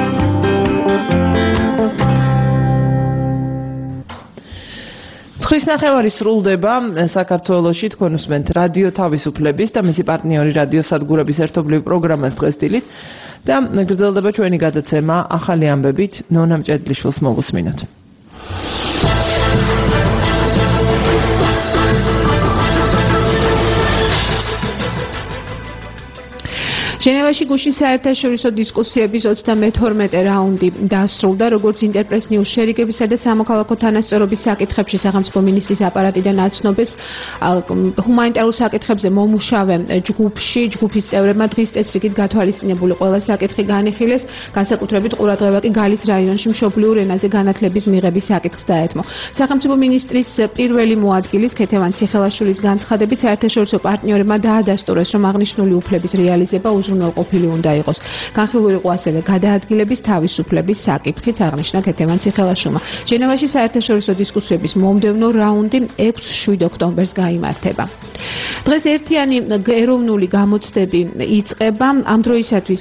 Ცხრის ნახევარი სრულდება საქართველოში თქვენ უსმენთ რადიო თავისუფლების და მისი პარტნიორი რადიო სადგურების ერთობლივ პროგრამას დღეს დილით და გრძელდება ჩვენი გადაცემა ახალი ამბებით ნონა მჭედლიშვილს მოვუსმინოთ. ჟენევაში გუშინ საერთაშორისო დისკუსიების 32 რაუნდი დასრულდა, როგორც ინტერპრეს ნიუს შერიგებისა და სამოქალაქო თანასწორობის საკითხებში სახელმწიფო მინისტრის აპარატიდან აცნობეს, ჰუმანიტარულ საკითხებზე მომუშავე ჯგუფის წევრებმა დღის წესრიგით გათვალისწინებული ყველა საკითხი განიხილეს, განსაკუთრებით ყურადღება კი გალის რაიონში მშობლიურ ენაზე განათლების მიღების საკითხს დაეთმო. სახელმწიფო მინისტრის პირველი მოადგილის ქეთევან ციხელაშვილის განცხადებით საერთაშორისო პარტნიორებმა დაადასტურეს, რომ აღნიშნული უფლების რეალიზება უზრუნველყოფილი უნდა იყოს. განხილული იყო ასევე გადაადგილების თავისუფლების საკითხიც, აღნიშნა ქეთევან ციხელაშვილმა. ჟენევაში საერთაშორისო დისკუსიების მომდევნო რაუნდი 6-7 ოქტომბერს გაიმართება. დღეს ერთიანი ეროვნული გამოცდები იწყება. ამ დროისათვის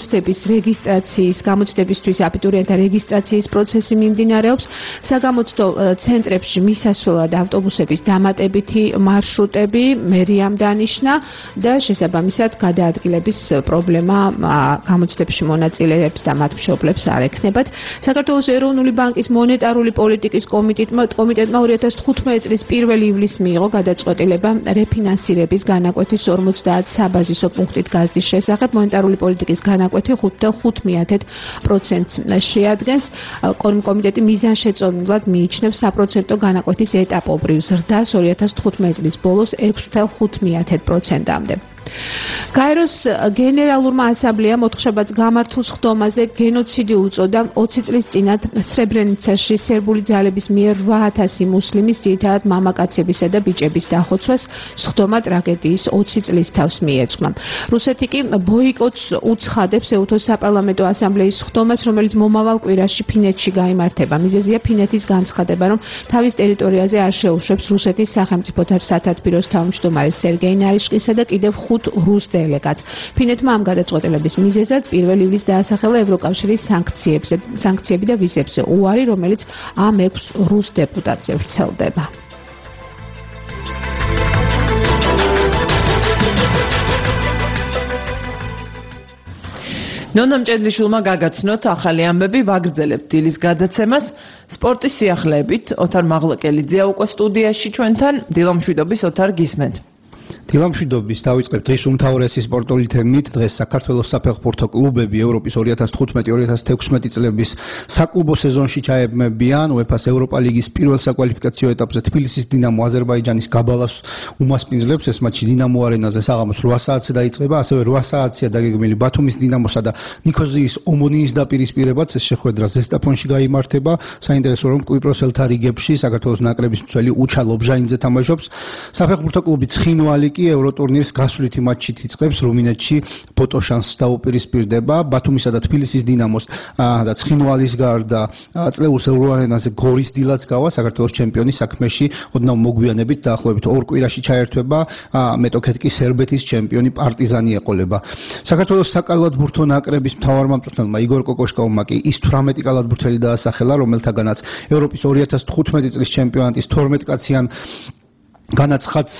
გამოცდებისთვის აბიტურიენტთა რეგისტრაციის პროცესი მიმდინარეობს. საგამოცდო ცენტრებში მისასვლელად ავტობუსების დამატებითი მარშრუტები მერიამ დანიშნა და შესაბამისად გადაადგილების პრობლემა გამოცდებში მონაწილეებს და მათ მშობლებს არ ექნებათ. საქართველოს ეროვნული ბანკის მონეტარული პოლიტიკის კომიტეტმა 2015 წლის 1 ივლისს მიიღო გადაწყვეტილება რეფინანსირების განაკვეთის 50 საბაზისო პუნქტით გაზრდის შესახებ. მონეტარული პოლიტიკის განაკვეთი 5.5%-ს შეადგენს. კომიტეტი მიზანშეწონილად მიიჩნევს საპროცენტო განაკვეთის ეტაპობრივ ზრდას 2015 წლის ბოლოს 6.5%-მდე. გაეროს გენერალურმა ასამბლეამ ოთხშაბათს გამართულ სხდომაზე გენოციდი უწოდა 20 წლის წინათ სრებრენიცაში სერბული ძალების მიერ 8000 მუსლიმის, ძირითადად მამაკაცებისა და ბიჭების დახოცვას. სხდომა ტრაგედიის 20 წლის თავს მიეძღვნა. რუსეთი კი ბოიკოტს უცხადებს ეუთოს საპარლამენტო ასამბლეის სხდომას, რომელიც მომავალ კვირაში ფინეთში გაიმართება. მიზეზია ფინეთის განცხადება, რომ თავის ტერიტორიაზე არ შეუშვებს რუსეთის სახელმწიფოთა სათათბიროს თავმჯდომარე სერგეი ნარიშკისა და კიდევ 5 რუს დელეგატს. ფინეთმა ამ გადაწყვეტილების მიზეზად 1 ივლისს დაასახელა ევროკავშირის სანქციები და ვიზებზე უარი, რომელიც ამ 6 რუს დეპუტატზე ვრცელდება. ნონა მჭედლიშვილმა გაგაცნოთ ახალი ამბები, ვაგრძელებთ დილის გადაცემას სპორტის სიახლეებით. ოთარ მაღლაკელიძეა უკვე სტუდიაში ჩვენთან, დილამშვიდობის ოთარ გისმენთ. დილამშვიდობის დავიწყებ დღის უმთავრესი სპორტული თემით. დღეს საქართველოს საფეხბურთო კლუბები ევროპის 2015-2016 წლების საკლუბო სეზონში ჩაებმებიან. UEFA-ს ევროპა ლიგის პირველ საკვალიფიკაციო ეტაპზე თბილისის დინამო აზერბაიჯანის გაბალას უმასპინძლებს. ეს მატჩი დინამო არენაზე საღამოს 8 საათზე დაიწყება. ასევე 8 საათზეა დაგეგმილი ბათუმის დინამოსა და ნიქოზიის ომონიის დაპირისპირებაც. ეს შეხვედრა ზესტაფონში გაიმართება. საინტერესო რომ კვიპროსელთა რიგებში საქართველოს ნაკრების მცველი უჩა ლობჟაინძე თამაშობს. საფეხბურთო კლუბი ცხინვალი კი ევროტურნირს გასვლითი მატჩით იწყებს. რუმინეთში ბოტოშანს დაუპირისპირდება. ბათუმისა და თბილისის დინამოს და ცხინვალის გარდა წლეულს ევროარენაზე გორის დილაც გავა. საქართველოს ჩემპიონის საქმეში ოდნავ მოგვიანებით დაახლოებით 2 კვირაში ჩაერთვება. მეტოქეთ კი სერბეთის ჩემპიონი პარტიზანი ეყოლება. საქართველოს საკალათბურთო ნაკრების მთავარმა მწვრთნელმა იგორ კოკოშკოვმა კი ის 18 კალათბურთელი დაასახელა, რომელთაგანაც ევროპის 2015 წლის ჩემპიონატის 12 კაციან განაცხადს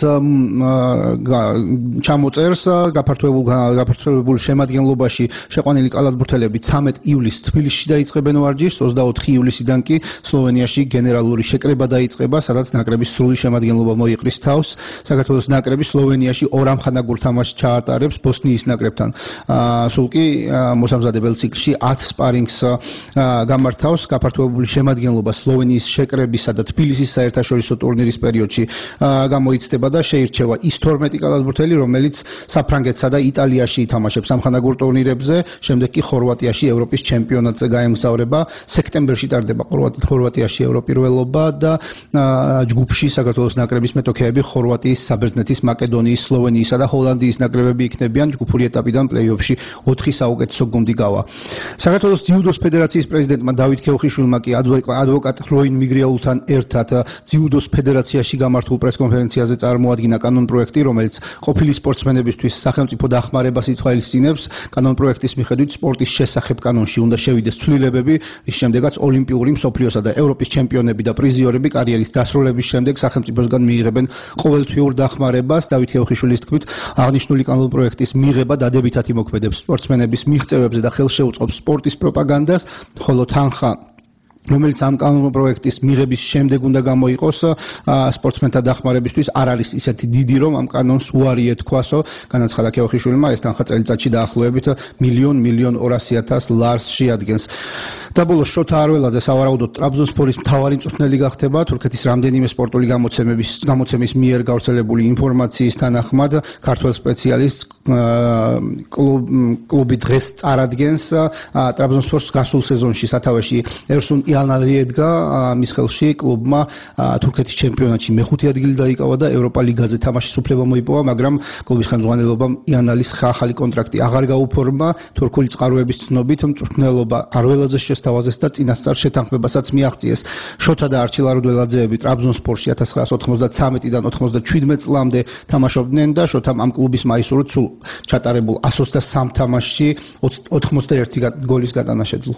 ჩამოწერს. გაფართოებულ შემადგენლობაში შეყვანილი კალათბურთელები 13 ივლისს თბილისში დაიწყებენ ვარჯიშს, 24 ივლისიდან კი სლოვენიაში გენერალური შეკრება დაიწყება, სადაც ნაკრების სრული შემადგენლობა მოიყრის თავს. საქართველოს ნაკრები სლოვენიაში 2 ამხანაგურ თამაშს ჩაატარებს ბოსნიის ნაკრებთან. სულ კი მოსამზადებელ ციკლში 10 სპარინგს გამართავს. გაფართოებული შემადგენლობა სლოვენიის შეკრებისა და თბილისის საერთაშორისო ტურნირის პერიოდში გამოიცდება და შეირჩევა ის 12 კალათბურთელი, რომელიც საფრანგეთსა და იტალიაში ითამაშებს ამხანაგურ ტურნირებზე, შემდეგ კი ხორვატიაში ევროპის ჩემპიონატზე გაემგზავრება. სექტემბერში ტარდება ხორვატიაში ევროპირველობა და ჯგუფში საქართველოს ნაკრების მეტოქეები ხორვატიის, საბერძნეთის, მაკედონიის, სლოვენიისა და ჰოლანდიის ნაკრებები იქნებიან. ჯგუფური ეტაპიდან პლეი-ოფში 4 საუკეთესო გუნდი გავა. საქართველოს ძიუდოს ფედერაციის პრეზიდენტმა დავით ქეუხიშვილმა კი ადვოკატ როინ მიგრიაულთან ერთად ძიუდოს ფედერაციაში გამართულ პრესკონფერენციაში პრესკონფერენციაზე წარმოადგინა კანონპროექტი, რომელიც ყოფილი სპორტსმენებისთვის სახელმწიფო დახმარებას ითვალისწინებს. კანონპროექტის მიხედვით სპორტის შესახებ კანონში უნდა შევიდეს ცვლილებები, რის შემდეგაც ოლიმპიური, მსოფლიოსა და ევროპის ჩემპიონები და პრიზიორები კარიერის დასრულების შემდეგ სახელმწიფოსგან მიიღებენ ყოველთვიურ დახმარებას. დავით ლევხიშვილის თქმით, აღნიშნული კანონპროექტის მიღება დადებითად იმოქმედებს სპორტსმენების მიღწევებზე და ხელშეუწყობს სპორტის პროპაგანდას, ხოლო თანხა რომელიც ამ კანონპროექტის მიღების შემდეგ უნდა გამოიყოს სპორტსმენთა დახმარებისთვის არ არის ისეთი დიდი, რომ ამ კანონს უარი ეთქვასო, განაცხადა ქევხიშვილმა, ეს თანხა წელიწადში დაახლოებით 1.200.000 ლარს შეადგენს. და ბოლოს შოთა არველაძე სავარაუდოდ ტრაბზონსპორის მთავარი მწვრთნელი გახდება. თურქეთის რამდენიმე სპორტული გამოცემის მიერ გავრცელებული ინფორმაციის თანახმად ქართველ სპეციალისტს კლუბი დღეს წარადგენს ტრაბზონსპორს გასულ სეზონში სათავეში ერსუნ იანალი ედგა, მის ხელში კლუბმა თურქეთის ჩემპიონატში მეხუთე ადგილი დაიკავა და ევროპა ლიგაზე თამაშის უფლება მოიპოვა, მაგრამ კლუბის ხელმძღვანელობამ იანალის ახალი კონტრაქტი აღარ გაუფორმა. თურქული წყაროების ცნობით მწვრთნელობა არველაძეს შესთავაზეს და წინასწარ შეთანხმებასაც მიაღწიეს. შოთა და არჩილ არუდველაძეები ტრაბზონსპორში 1993-დან 97 წლამდე თამაშობდნენ და შოთამ ამ კლუბის მაისურით სულ ჩატარებულ 123 თამაშში 81 გოლის გატანა შეძლო.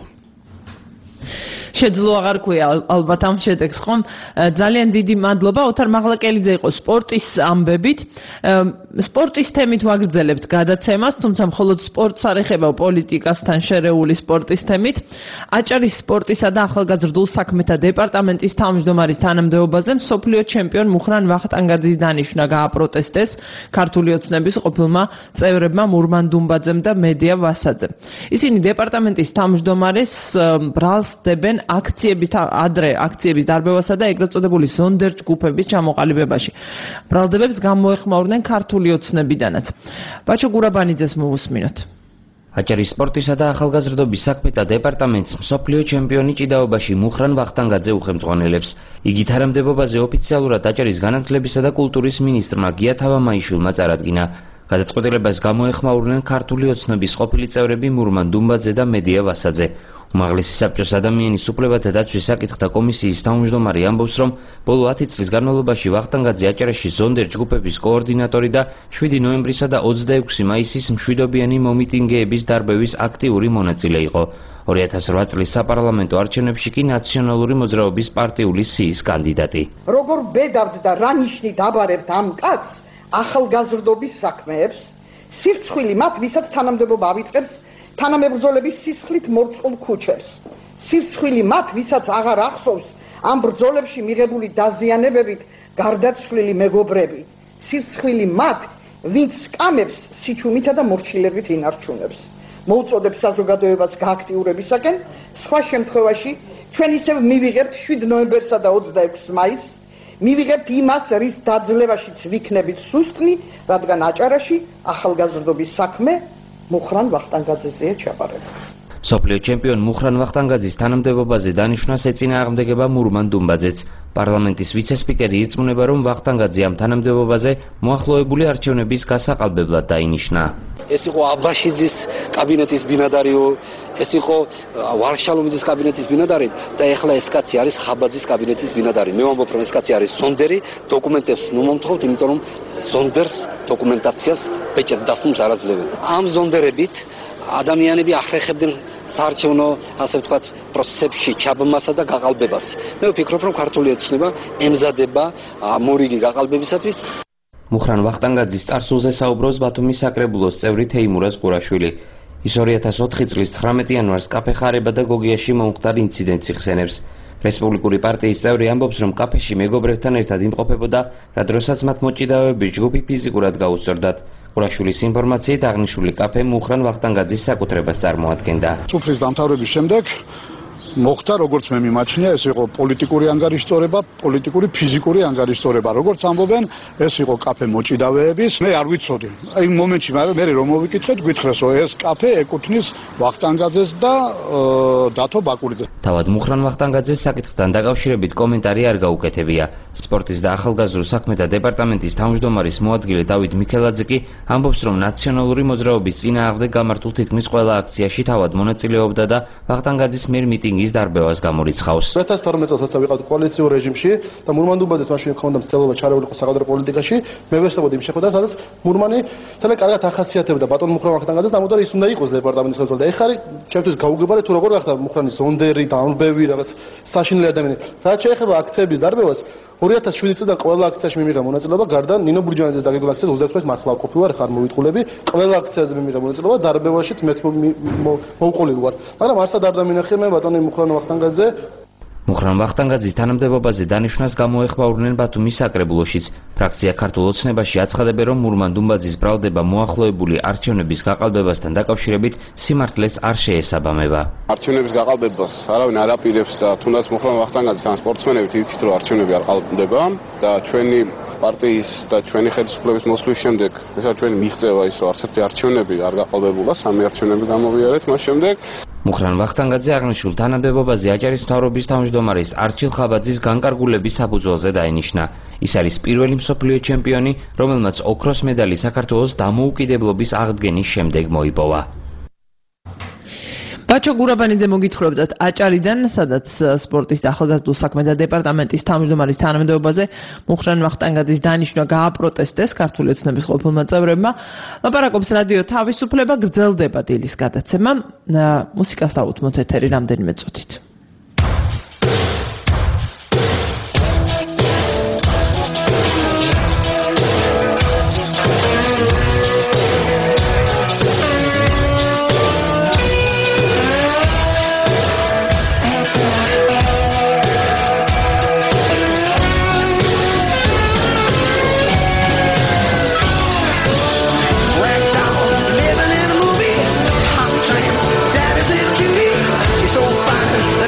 შეძლო აღარ ქვია ალბათ ამ შედეგს ხომ? ძალიან დიდი მადლობა. ოთარ მაღლაკელიძე იყო სპორტის ამბებით. სპორტის თემით ვაგრძელებთ გადაცემას, თუმცა მხოლოდ სპორტს არ ეხება პოლიტიკასთან შერეული სპორტის თემით. აჭარის სპორტისა და ახალგაზრდულ საქმეთა დეპარტამენტის თავმჯდომარის თანამდებობაზე მსოფლიო ჩემპიონ მუხრან ვახტანგაძის დანიშვნა გააპროტესტეს ქართული ოცნების ყოფილმა წევრებმა მურმან დუმბაძემ და მედია ვასაძემ. ისინი დეპარტამენტის თავმჯდომარეს ბრალს დებენ აქციების დარბევასა და ეგრეთ წოდებული ზონდერ ჯგუფების ჩამოყალიბებაში. ბრალდებებს გამოეხმაურნენ ქართული ოცნებიდანაც. ბაჩო გურაბანიძეს მოვუსმინოთ. აჭარის სპორტისა და ახალგაზრდობის საქმეთა დეპარტამენტს მსოფლიო ჩემპიონი ჭიდაობაში მუხრან ვახტანგაძე უხელმძღვანელებს. იგი თანამდებობაზე ოფიციალურად აჭარის განათლებისა და კულტურის მინისტრმა გია თავამაიშვილმა წარადგინა. გადაწყვეტილებას გამოეხმაურნენ ქართული ოცნების ყოფილი წევრები მურმან დუმბაძე და მედია ვასაძე. უმაღლესი საბჭოს ადამიანის უფლებათა დაცვის საკითხთა კომისიის თავმჯდომარე ამბობს, რომ ბოლო 10 წლის განმავლობაში ვახტანგაძე აჭარაში ზონდერ ჯგუფების კოორდინატორი და 7 ნოემბრისა და 26 მაისის მშვიდობიანი მომიტინგეების დარბევის აქტიური მონაწილე იყო. 2008 წლის საპარლამენტო არჩევნებში კი ნაციონალური მოძრაობის პარტიული სიის კანდიდატი. როგორ ბედავთ და რა ნიშნით აბარებთ ამ კაცს ახალგაზრდობის საქმეებს, სირცხვილი მათ, ვისაც თანამდებობა ავიწყებს თანამებრძოლების სისხლით მორწყულ ქუჩებს. სირცხვილი მათ, ვისაც აღარ ახსოვს ამ ბრძოლებში მიღებული დაზიანებებით გარდაცვლილი მეგობრები. სირცხვილი მათ, ვინც სკამებს სიჩუმითა და მორჩილებით ინარჩუნებს. მოუწოდებს საზოგადოებას გააქტიურებისაკენ, სხვა შემთხვევაში ჩვენ ისევ მივიღებთ 7 ნოემბერსა და 26 მაისს, მივიღებთ იმას, რის დაძლევაშიც ვიქნებით სუსტნი, რადგან აჭარაში ახალგაზრდობის საქმე მუხრან ვახტანგაძეზეა ჩაბარებული. მსოფლიო ჩემპიონ მუხრან ვახტანგაძის თანამდებობაზე დანიშვნას ეწინააღმდეგება მურმან დუმბაძეც. პარლამენტის ვიცე-სპიკერი ირწმუნება, რომ ვახტანგაძე ამ თანამდებობაზე მოახლოებული არჩევნების გასაყალბებლად დაინიშნა. ეს იყო აბაშიძის კაბინეტის ბინადარი, ეს იყო ვარშალომიძის კაბინეტის ბინადარი და ეხლა ეს კაცი არის ხაბაძის კაბინეტის ბინადარი. მე ვამბობ, რომ ეს კაცი არის ზონდერი, დოკუმენტებს ნუ მომთხოვთ, იმიტომ რომ ზონდერს დოკუმენტაციას ბეჭად დასმულს არ აძლევენ. ამ ზონდერებით ადამიანები ახრეხებდნენ საარჩევნო, ასე ვთქვათ, პროცესებში ჩაბმასა და გაყალბებას. მე ვფიქრობ, რომ ქართული ოცნება ემზადება მორიგი გაყალბებისათვის. მუხრან ვახტანგაძის წარსულზე საუბრობს ბათუმის საკრებულოს წევრი თეიმურაზ ყურაშვილი. ის 2004 წლის 19 იანვარს კაფე ხარება და გოგიაში მომხდარ ინციდენტს იხსენებს. რესპუბლიკური პარტიის წევრი ამბობს, რომ კაფეში მეგობრებთან ერთად იმყოფებოდა, რა დროსაც მათ მოჭიდავეების ჯგუფი ფიზიკურად გაუსწორდათ. ყურაშვილის ინფორმაციით აღნიშნული კაფე მუხრან ვახტანგაძის საკუთრებას წარმოადგენდა. სუფრის დამთავრების შემდეგ მოხდა, როგორც მე მიმაჩნია, ეს იყო პოლიტიკური ანგარიშწორება, პოლიტიკური ფიზიკური ანგარიშწორება. როგორც ამბობენ, ეს იყო კაფე მოჭიდავეების. მე არ ვიცოდი. იმ მომენტში მე რომ მოვიკითხეთ, გითხრესო, ეს კაფე ეკუთვნის ვახტანგაძეს და დათო ბაკურიძეს. თავად მუხრან ვახტანგაძეს საკითხთან დაკავშირებით კომენტარი არ გაუკეთებია. სპორტის და ახალგაზრდულ საქმეთა დეპარტამენტის თავმჯდომარის მოადგილე დავით მიქელაძე კი ამბობს, რომ ნაციონალური მოძრაობის წინააღმდეგ გამართულ თითქმის ყველა აქციაში თავად მონაწილეობდა და ვახტანგაძის მიერ მიტინგ რეიტინგის დარბევას გამორიცხავს. 2012 წელს როცა ვიყავთ კოალიციურ რეჟიმში და მურმანდუბაძეს მაშინ ჰქონდა მცდელობა ჩარეულიყო საყდრო პოლიტიკაში, მე ვესწრებოდი იმ შეხვედრას, სადაც მურმანი ძალიან კარგად ახასიათებდა ბატონ მუხრან ვახტანგაძეს, ამიტომ ის უნდა იყოს დეპარტამენტის ხელმძღვანელი. და ეხლა ჩემთვის გაუგებარი თუ როგორ გახდა მუხრანის ზონდერი, დამბევი, რაღაც საშინელი ადამიანი. რაც შეეხება აქციების დარბევას 2007 წლიდან ყველა აქციაში მიმიღა მონაწილეობა, გარდა ნინო ბურჯანიძის დაგეგმილ აქციაზე 29 მართლა ყოფილი ხარ მოვიტყულები, ყველა აქციაზე მიმიღა მონაწილეობა, დარბევაშიც მეც მოვყოლილი ვარ. მაგრამ არსად არ დამინახე მე ბატონი მუხრან ვახტანგაძე. მუხრან ვახტანგაძის თანამდებობაზე დანიშვნას გამოეხმაურნენ ბათუმის საკრებულოშიც. ფრაქცია ქართულ ოცნებაში აცხადებენ, რომ მურმან დუმბაძის ბრალდება მოახლოებული არჩევნების გაყალბებასთან დაკავშირებით სიმართლეს არ შეესაბამება. არჩევნების გაყალბებას არავინ არ აპირებს და თუნდაც მუხრან ვახტანგაძის ან სპორტსმენებით იცით, რომ არჩევნები არ ყალბდება და ჩვენი პარტიის და ჩვენი ხელისუფლების მოსვლის შემდეგ ეს არის ჩვენი მიღწევა ის, რომ არც ერთი არჩევნები არ გაყალბებულა, 3 არჩევნები გამოვიარეთ მას შემდეგ. მუხრან ვახტანგაძე აღნიშნულ თანამდებობაზე აჭარის მთავრობის თავმჯდომარის არჩილ ხაბაძის განკარგულების საფუძველზე დაენიშნა. ის არის პირველი მსოფლიო ჩემპიონი, რომელმაც ოქროს медаლი საქართველოს დამოუკიდებლობის აღდგენის შემდეგ მოიპოვა. ბაჩო გურაბანიძე მოგითხრობდათ აჭარიდან, სადაც სპორტის და ახალგაზრდულ საქმეთა დეპარტამენტის თავმჯდომარის თანამდებობაზე მუხრან ვახტანგაძის დანიშვნა გააპროტესტეს ქართული ოცნების ყოფილმა წევრებმა. ლაპარაკობს რადიო თავისუფლება, გრძელდება დილის გადაცემა. მუსიკას დავუთმოთ ეთერი რამდენიმე წუთით. Living in a movie, hot train, daddy's little cutie. He's so fine.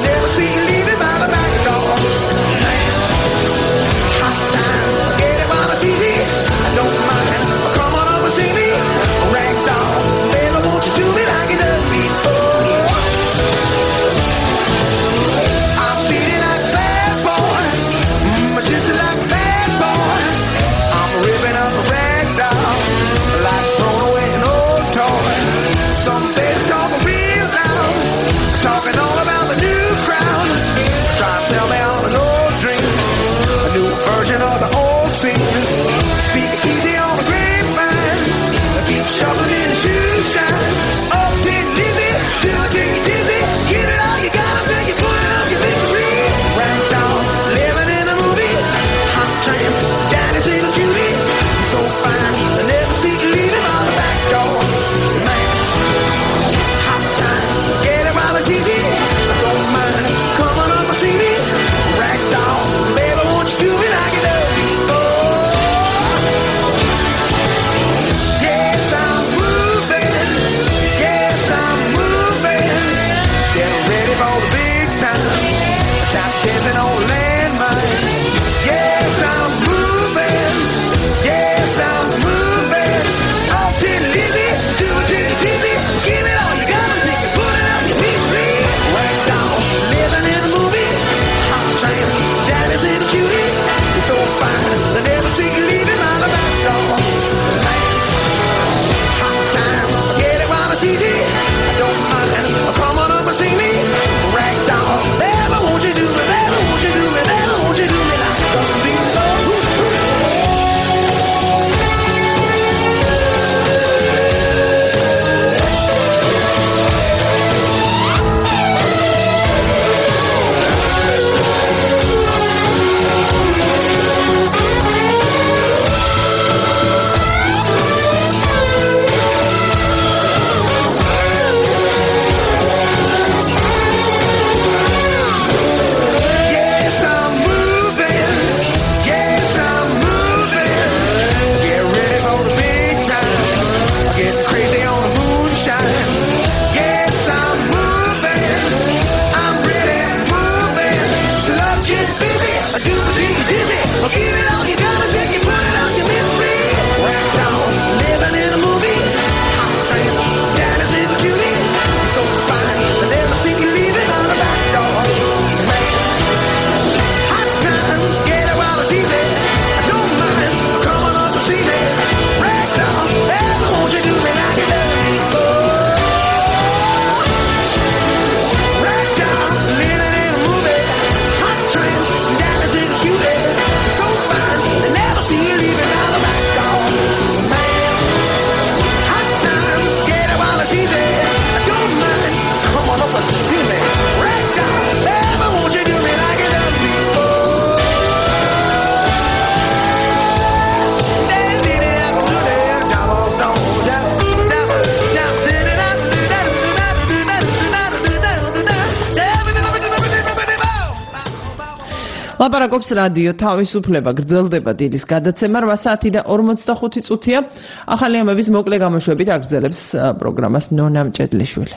ლაპარაკობს რადიო თავისუფლება, გრძელდება დილის გადაცემა 8 საათი და 45 წუთია. ახალი ამების მოკლე გამოშვებით აგრძელებს პროგრამას ნონა მჭედლიშვილი.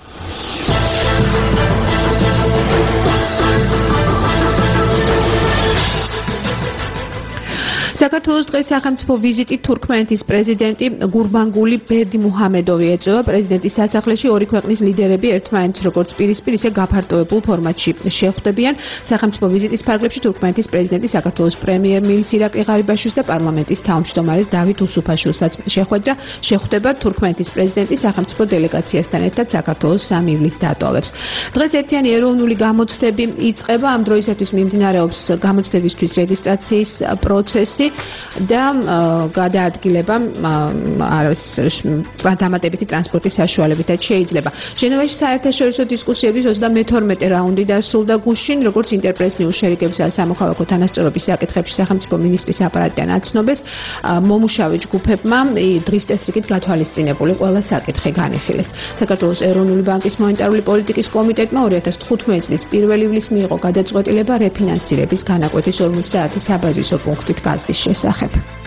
საქართველოს დღეს სახელმწიფო ვიზიტით თურქმენეთის პრეზიდენტი გურბანგული ბერდიმუჰამედოვი ეწევა. პრეზიდენტის სასახლეში ორი ქვეყნის ლიდერები ერთმანეთს როგორც პირისპირ, ისე გაფართოებულ ფორმატში შეხვდებიან. სახელმწიფო ვიზიტის ფარგლებში თურქმენეთის პრეზიდენტი საქართველოს პრემიერ-მინისტრ ირაკლი ღარიბაშვილს და პარლამენტის თავმჯდომარეს დავით უსუფაშვილსაც შეხვდება. თურქმენეთის პრეზიდენტი სახელმწიფო დელეგაციასთან ერთად საქართველოს 3 ივლისს დაატოვებს. დღეს ერთიანი ეროვნული გამოცდები იწყება. ამ დროისათვის მიმდინარეობს გამოცდებისთვის რეგისტრაციის პროცესი და გადაადგილება დამატებითი ტრანსპორტის საშუალებითაც შეიძლება. ჟენევაში საერთაშორისო დისკუსიების 32 რაუნდი დასრულდა გუშინ, როგორც ინტერპრეს ნიუს შერიგებსა და სამოქალაქო თანასწორობის საკითხებში სახელმწიფო მინისტრის აპარატიდან აცნობეს, მომუშავე ჯგუფებმა დღის წესრიგით გათვალისწინებული ყველა საკითხი განიხილეს. საქართველოს ეროვნული ბანკის მონეტარული პოლიტიკის კომიტეტმა 2015 წლის 1 ივლისს მიიღო გადაწყვეტილება რეფინანსირების განაკვეთის 50 საბაზისო პუნქტით გაზრდის შესახებ.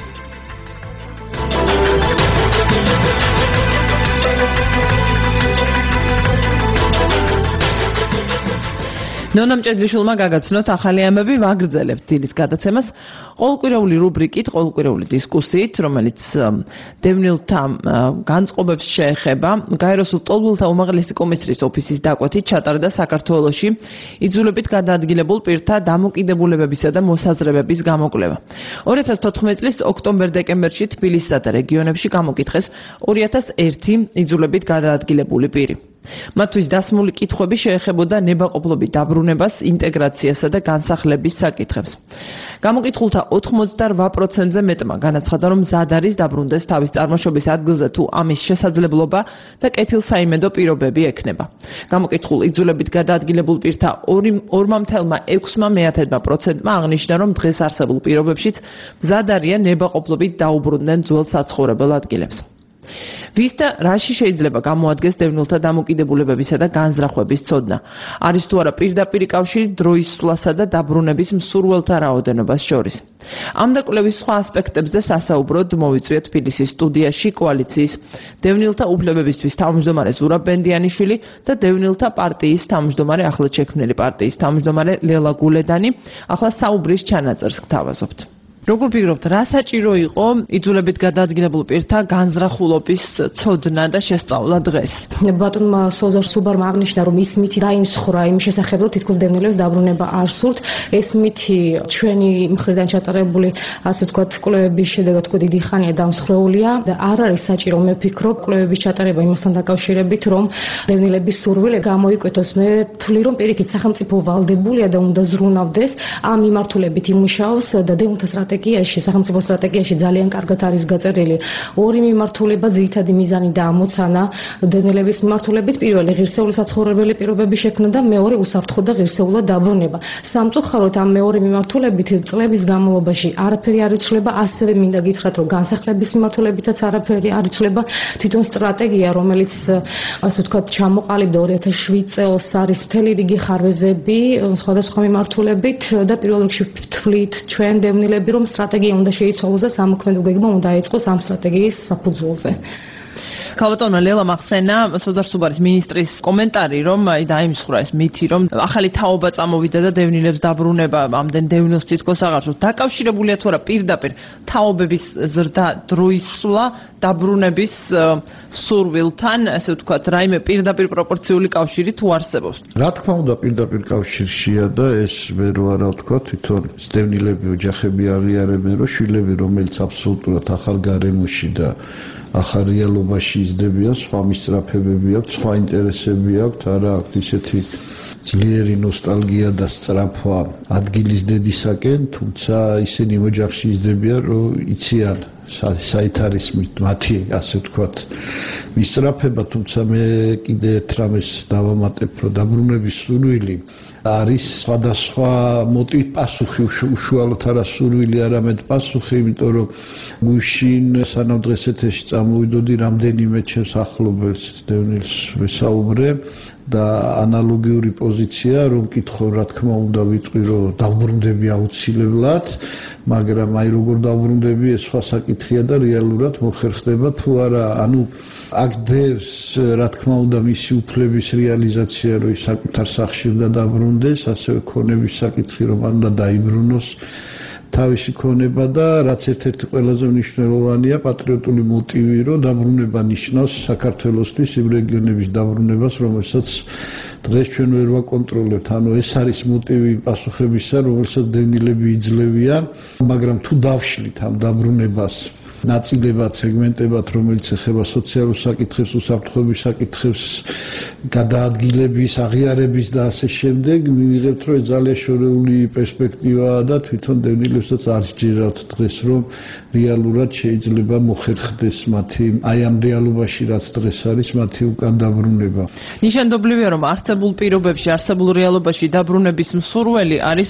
ნონა მჭედლიშვილმა გაგაცნოთ ახალი ამბები, ვაგრძელებთ დილის გადაცემას ყოველკვირეული რუბრიკით, ყოველკვირეული დისკუსიით, რომელიც დევნილთა განწყობებს შეეხება. გაეროსულ ტოლბულთა უმაღლესი კომისრის ოფისის დაკვეთით ჩატარდა საქართველოში იძულებით გადაადგილებულ პირთა დამოკიდებულებებისა და მოსაზრებების გამოკვლევა. 2014 წლის ოქტომბერ-დეკემბერში თბილისსა და რეგიონებში გამოკითხეს 2001 იძულებით გადაადგილებული პირი. მათთვის დასმული კითხვები შეეხებოდა ნებაყოფლობით დაბრუნებას, ინტეგრაციასა და განსახლების საკითხებს. გამოკითხულთა 88%-ზე მეტმა განაცხადა, რომ მზად არის დაბრუნდეს თავის წარმოშობის ადგილზე თუ ამის შესაძლებლობა და კეთილსაიმედო პირობები ექნება. გამოკითხულ იძულებით გადაადგილებულ პირთა 2,6%-მა აღნიშნა, რომ დღეს არსებულ პირობებშიც მზად არიან ნებაყოფლობით დაუბრუნდნენ ძველ საცხოვრებელ ადგილებს. ვის და რაში შეიძლება გამოადგეს დევნილთა დამოკიდებულებებისა და განზრახვების ცოდნა? არის თუ არა პირდაპირ კავშირი დროის სვლასა და დაბრუნების მსურველთა რაოდენობას შორის? ამ და კვლევის სხვა ასპექტებზე სასაუბროდ მოვიწვიეთ თბილისის სტუდიაში კოალიციის დევნილთა უფლებებისთვის თავმჯდომარე ზურაბ ბენდიანიშვილი და დევნილთა პარტიის თავმჯდომარე ახლად შექმნილი პარტიის თავმჯდომარე ლელა გულედანი. ახლა საუბრის ჩანაწერს გთავაზობთ. როგორ ფიქრობთ, რა საჭირო იყო იძულებით გადაადგილებულ პირთა განზრახულობის ცოდნა და შესწავლა დღეს? ბატონმა სოზარ სუბარმა აღნიშნა, რომ ის მითი დაიმსხვრა იმ შესახებ, რომ თითქოს დევნილებს დაბრუნება არ სურთ. ეს მითი ჩვენი მხრიდან ჩატარებული, ასე ვთქვათ, კვლევების შედეგად თქვა დიდი ხანია დამსხვრეულია და არ არის საჭირო, მე ვფიქრობ, კვლევების ჩატარება იმასთან დაკავშირებით, რომ დევნილების სურვილი გამოიკვეთოს. მე ვთვლი, რომ პირიქით სახელმწიფო ვალდებულია და უნდა ზრუნავდეს ამ მიმართულებით იმუშაოს და დევნილთა სახელმწიფო სტრატეგიაში ძალიან კარგად არის გაწერილი ორი მიმართულება, ძირითადი მიზანი და ამოცანა დევნილების მიმართულებით. პირველი ღირსეული საცხოვრებელი პირობების შექმნა და მეორე უსაფრთხო და ღირსეულად დაბრუნება. სამწუხაროდ ამ მეორე მიმართულებით წლების განმავლობაში არაფერი არ იცვლება, ასევე მინდა გითხრათ, რომ განსახლების მიმართულებითაც არაფერი არ იცვლება. თვითონ სტრატეგია, რომელიც ასე ვთქვათ ჩამოყალიბდა 2007 წელს, არის მთელი რიგი ხარვეზები სხვადასხვა მიმართულებით და პირველ რიგში ვთვლით ჩვენ დევნილები, რომ სტრატეგია უნდა შეიცვალოს და სამოქმედო გეგმა უნდა აეწყოს ამ სტრატეგიის საფუძველზე. ქალბატონმა ლელა მახსენა სოზარ სუბარის მინისტრის კომენტარი, რომ დაიმსხვრა ეს მითი, რომ ახალი თაობა წამოვიდა და დევნილებს დაბრუნება ამდენ დევნილს თითქოს აღარ სურს. დაკავშირებულია თუ არა პირდაპირ თაობების ზრდა, დროის სვლა დაბრუნების სურვილთან, ასე ვთქვათ, რაიმე პირდაპირ პროპორციული კავშირი თუ არსებობს? რა თქმა უნდა, პირდაპირ კავშირშია და ეს მე რო არა ვთქვა, თვითონ დევნილები ოჯახები აღიარებენ, რომ შვილები, რომელიც აბსოლუტურად ახალ გარემოში და ახალ რეალობაში იზრდებიან, სხვა მისწრაფებები აქვს, სხვა ინტერესები აქვს, არა აქვს ისეთი ძლიერი ნოსტალგია და სწრაფვა ადგილის დედისაკენ, თუმცა ისინი ოჯახში იზრდებიან, რომ იციან საით არის მათი ასე ვთქვათ მისწრაფება, თუმცა მე კიდე ერთ რამეს დავამატებ, რომ დაბრუნების სურვილი არის სხვადასხვა მოტივით პასუხი, უშუალოდ არა სურვილი, არამედ პასუხი, იმიტომ რომ გუშინ სანამ დღეს ეთერში წამოვიდოდი, რამდენიმე ჩემს ახლობელს დევნილს ვესაუბრე და ანალოგიური პოზიცია რომ მკითხო, რა თქმა უნდა ვიტყვი, რომ დავბრუნდები აუცილებლად, მაგრამ აი როგორ დავბრუნდები, ეს სხვა საკითხია და რეალურად მოხერხდება თუ არა, ანუ აქ დევს რა თქმა უნდა მისი უფლების რეალიზაცია, რომ ის საკუთარ სახლში უნდა დაბრუნდეს, ასევე ქონების საკითხი, რომ უნდა დაიბრუნოს თავისი ქონება და რაც ერთ-ერთი ყველაზე მნიშვნელოვანია პატრიოტული მოტივი, რომ დაბრუნება ნიშნავს საქართველოსთვის იმ რეგიონების დაბრუნებას, რომელსაც დღეს ჩვენ ვერ ვაკონტროლებთ. ანუ ეს არის მოტივი პასუხებისა, რომელსაც დევნილები იძლევიან, მაგრამ თუ დავშლით ამ დაბრუნებას ნაწილებად, სეგმენტებად, რომელიც ეხება სოციალურ საკითხებს, უსაფრთხოების საკითხებს, გადაადგილების, აღიარების და ასე შემდეგ, მივიღებთ, რომ ეს ძალიან შორეული პერსპექტივაა და თვითონ დევნილებსაც არ სჯერათ დღეს, რომ რეალურად შეიძლება მოხერხდეს მათი აი ამ რეალობაში, რაც დღეს არის, მათი უკან დაბრუნება. ნიშანდობლივია, რომ არსებულ პირობებში, არსებულ რეალობაში დაბრუნების მსურველი არის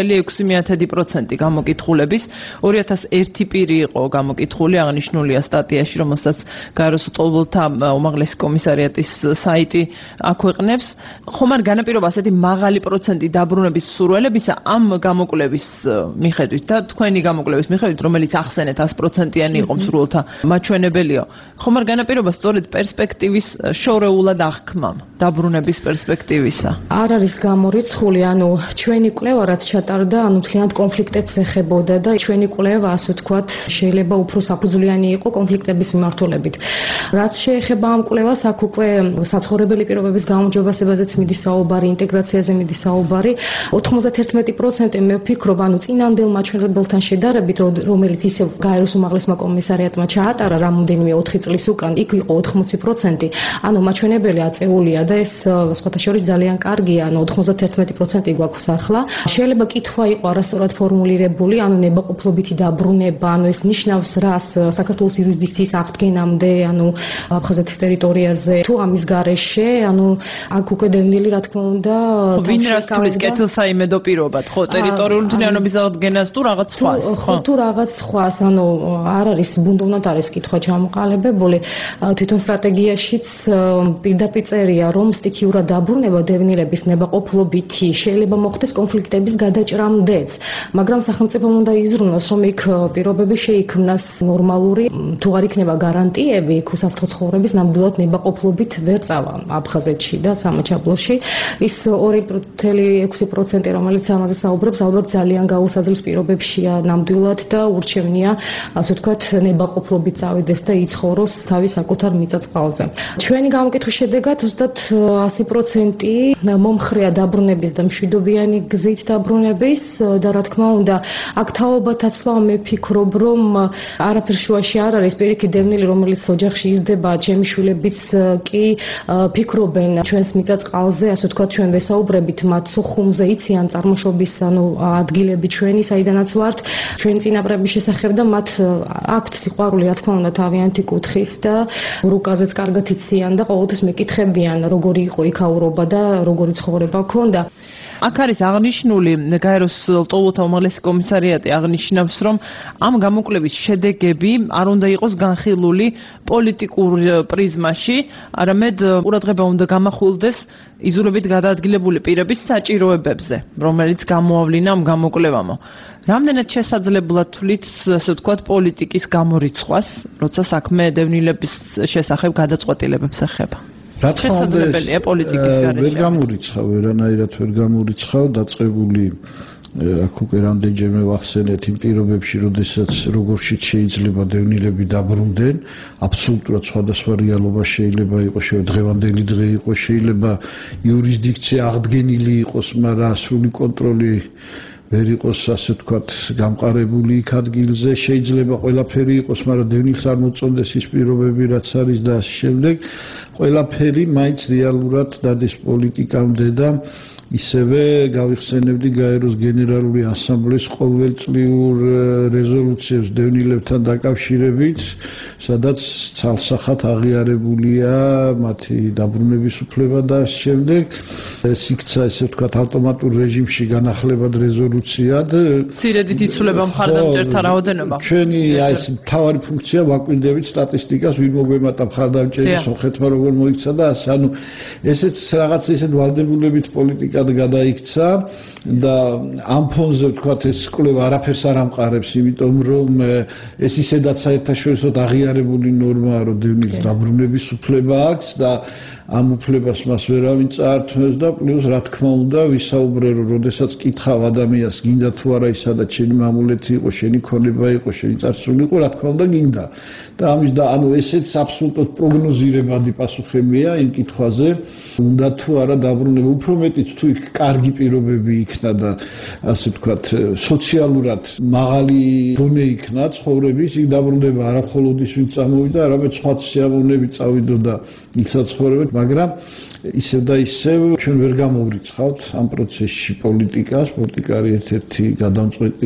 2.6% გამოკითხულების, 2001 პირი იყო გამოკითხული, აღნიშნულია სტატიაში, რომელსაც გაეროს ლტოლვილთა უმაღლესი კომისარიატის საიტი აქვეყნებს. ხომ არ განაპირობა ასეთი მაღალი პროცენტი დაბრუნების მსურველებისა ამ გამოკვლევის მიხედვით და თქვენი გამოკვლევის მიხედვით, რომელიც ახსენეთ 100%-იანი იყო მსურველთა მაჩვენებელიო. ხომ არ განაპირობა სწორედ პერსპექტივის შორეულად აღქმამ, დაბრუნების პერსპექტივისა? არ არის გამორიცხული, ანუ ჩვენი კვლევა რაც ჩატარდა, ანუ მთლიანად კონფლიქტებს ეხებოდა და ჩვენი კვლევა, ასე ვთქვათ, შეიძლება უფრო საფუძვლიანი იყო კონფლიქტების მიმართულებით. რაც შეეხება ამ კვლევას, აქ უკვე საცხოვრებელი პირობების გაუმჯობესებაზეც მიდის საუბარი, ინტეგრაციაზე მიდის საუბარი. 91% მე ვფიქრობ, ანუ წინანდელ მაჩვენებელთან შედარებით, რომელიც ისევ გაეროს უმაღლესმა კომისარიატმა ჩაატარა რამოდენიმე 4 წლის უკან, იქ იყო 80%. ანუ მაჩვენებელი აწეულია და ეს სხვათა შორის ძალიან კარგია, ანუ 91% გვაქვს ახლა. შეიძლება კითხვა იყო არასწორად ფორმულირებული, ანუ ნებაყოფლობითი დაბრუნება, ანუ ეს ნიშნავს რას საქართველოს იურისდიქციის აღდგენამდე, ანუ აფხაზეთის ტერიტორიაზე, თუ ამის გარეშე, ანუ აქ უკვე დევნილი რა თქმა უნდა ვინ რას თulis კეთილსაიმედო პირობად, ხო, ტერიტორიული მთლიანობის აღდგენას თუ რაღაც სხვას, ხო, თუ რაღაც სხვას, ანუ არ არის ბუნდოვნად არის კითხვა ჩამოყალიბებული, თვითონ სტრატეგიაშიც პირდაპირ წერია, რომ სტიქიურად დაბრუნება დევნილების ნებაყოფლობითი შეიძლება მოხდეს კონფლიქტების გადაჭრამდეც, მაგრამ სახელმწიფომ უნდა იზრუნოს, რომ იქ პირობები შეიქმნას ნორმალური, თუ არ იქნება გარანტიები, უსაფრთხო ცხოვრების ნამდვილად ნებაყოფლობით ვერ წავა აფხაზეთში და სამაჩაბლოში. ის 2.6%, რომელიც ამაზე საუბრობს, ალბათ ძალიან გაუსაძლის პირობებშია ნამდვილად და ურჩევნია, ასე ვთქვათ, ნებაყოფლობით წავიდეს და იცხოვროს თავის საკუთარ მიწა-წყალზე. ჩვენი გამოკითხვის შედეგად ზუსტად 100% მომხრეა დაბრუნების და მშვიდობიანი გზით დაბრუნების და რა თქმა უნდა, აქ თაობათაცლა მე ვფიქრობ, რომ არაფერ შუაში არ არის, პირიქით დევნილი, რომელიც ოჯახში იზრდება, ჩემი შვილებიც კი ფიქრობენ ჩვენს მიწა-წყალზე, ასე ვთქვათ, ჩვენ ვესაუბრებით მათ სოხუმზე, იციან წარმოშობის, ანუ ადგილები ჩვენი, საიდანაც ვართ, ჩვენი წინაპრების შესახებ და მათ აქვთ სიყვარული, რა თქმა უნდა, თავიანთი კუთხის და რუკაზეც კარგად იციან და ყოველთვის მეკითხებიან, როგორი იყო იქაურობა და როგორი ცხოვრება ჰქონდა. აქ არის აღნიშნული გაეროს ლტოლვილთა უმაღლესი კომისარიატი აღნიშნავს, რომ ამ გამოკვლევის შედეგები არ უნდა იყოს განხილული პოლიტიკურ პრიზმაში, არამედ ყურადღება უნდა გამახვილდეს იზოლებით გადაადგილებული პირების საჭიროებებზე, რომელიც გამოავლინა ამ გამოკვლევამო. რამდენად შესაძლებლად თვლით, ასე ვთქვათ, პოლიტიკის გამორიცხვას, როცა საქმე დევნილების შესახებ გადაწყვეტილებებს ეხება? რა თქმა უნდა, პოლიტიკის გარეშე ვერ გამორიცხავ, ვერანაირად ვერ გამორიცხავ, დაწყებული აქ უკვე რამდენჯერმე ვახსენეთ იმ პირობებში, როდესაც როგორშიც შეიძლება დევნილები დაბრუნდნენ, აბსოლუტურად სხვადასხვა რეალობა შეიძლება იყოს, დღევანდელი დღე იყოს, შეიძლება იურისდიქცია აღდგენილი იყოს, მაგრამ სრული კონტროლი ვერ იყოს, ასე ვთქვათ, გამყარებული იქ ადგილზე, შეიძლება ყველაფერი იყოს, მაგრამ დევნილს არ მოწონდეს ის პირობები, რაც არის და ამ შემდეგ ყველაფერი მაინც რეალურად დადეს პოლიტიკამდე და ისევე გავიხსენებდი გაეროს გენერალური ასამბლეის ყოველწლიურ რეზოლუციებს დევნილებთან დაკავშირებით, სადაც ცალსახად აღიარებულია მათი დაბრუნების უფლება და ამ შემდეგ ეს იქცა ესე ვთქვათ ავტომატურ რეჟიმში განახლებად რეზოლუციად. ცირედით იცვლება მხარდამჭერთა რაოდენობა. ჩვენი აი ეს მთავარი ფუნქცია ვაკვირდებით სტატისტიკას, ვინ მოგვემატა მხარდამჭერი სოხეთმა როგორ მოიქცა და ასე ანუ ესეც რაღაც ისეთ ვალდებულებით პოლიტიკად გადაიქცა და ამ ფონზე ვთქვათ ეს კვლევა არაფერს არ ამყარებს, იმიტომ რომ ეს ისედაც საერთაშორისო აღიარებული ნორმაა, რომ დევნილს დაბრუნების უფლება აქვს და ამ უფლებას მას ვერავინ წაართმევს და პლუს რა თქმა უნდა ვისაუბრე რომ როდესაც კითხავ ადამიანს გინდა თუ არა ისადა შენი მამულეთი იყო, შენი ქონება იყო, შენი წარსული იყო, რა თქმა უნდა გინდა და ამის და ანუ ესეც აბსოლუტურად პროგნოზირებადი პასუხებია იმ კითხვაზე უნდა თუ არა დაბრუნება, უფრო მეტიც თუ იქ კარგი პირობები იქნა და ასე ვთქვათ სოციალურად მაღალი დონე იქნა ცხოვრების, იქ დაბრუნება არა მხოლოდ ის ვინც წამოვიდა, არამედ სხვა სიამოვნები წავიდოდა იქ საცხოვრებლად, მაგრამ ისევ და ისევ ჩვენ ვერ გამოვრიცხავთ ამ პროცესში პოლიტიკას. პოლიტიკა არის ერთ-ერთი გადამწყვეტი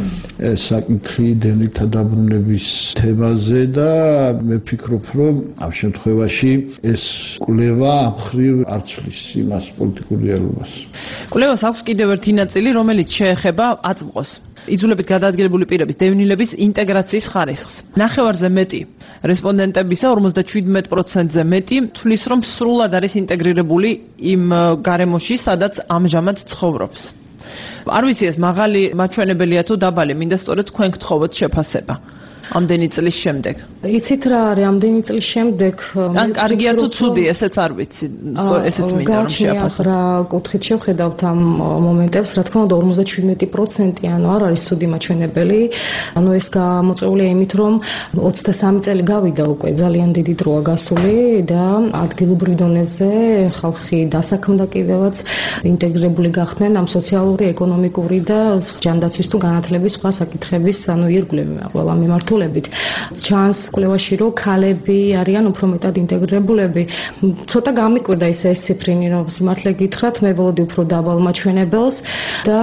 საკითხი დევნილთა დაბრუნების თემაზე და მე ვფიქრობ, რომ ამ შემთხვევაში ეს კვლევა ამ მხრივ არ ცვლის იმას პოლიტიკურ რეალობას. კვლევას აქვს კიდევ ერთი ნაწილი, რომელიც შეეხება აწმყოს. იძულებით გადაადგილებული პირების დევნილების ინტეგრაციის ხარისხს. ნახევარზე მეტი რესპონდენტებისა 57%-ზე მეტი თვლის, რომ სრულად არის ინტეგრირებული იმ გარემოში, სადაც ამჟამად ცხოვრობს. არ ვიცი ეს მაღალი მაჩვენებელია თუ დაბალი, მინდა სწორედ თქვენ გთხოვოთ შეფასება. ამდენი წლის შემდეგ. იცით რა არის ამდენი წლის შემდეგ? ან კარგია თუ ცუდი, ესეც არ ვიცი. ესეც მინდა რომ შეაფასოთ. რა კუთხით შევხედავთ ამ მომენტებს, რა თქმა უნდა 57% ანუ არ არის ცუდი მაჩვენებელი. ანუ ეს გამოწვეულია იმით, რომ 23 წელი გავიდა უკვე, ძალიან დიდი დროა გასული და ადგილობრივ დონეზე ხალხი დასაქმდა კიდევაც ინტეგრირებული გახდნენ ამ სოციალური, ეკონომიკური და ჯანდაცვის თუ განათლების სხვა საკითხების ანუ ირგვლივ ყველა მიმართულებით. ჩანს კვლევაში რომ ქალები არიან უფრო მეტად ინტეგრირებულები. ცოტა გამიკვირდა ეს ციფრი, რომ სიმართლე გითხრათ, მე ველოდი უფრო დაბალ მაჩვენებელს და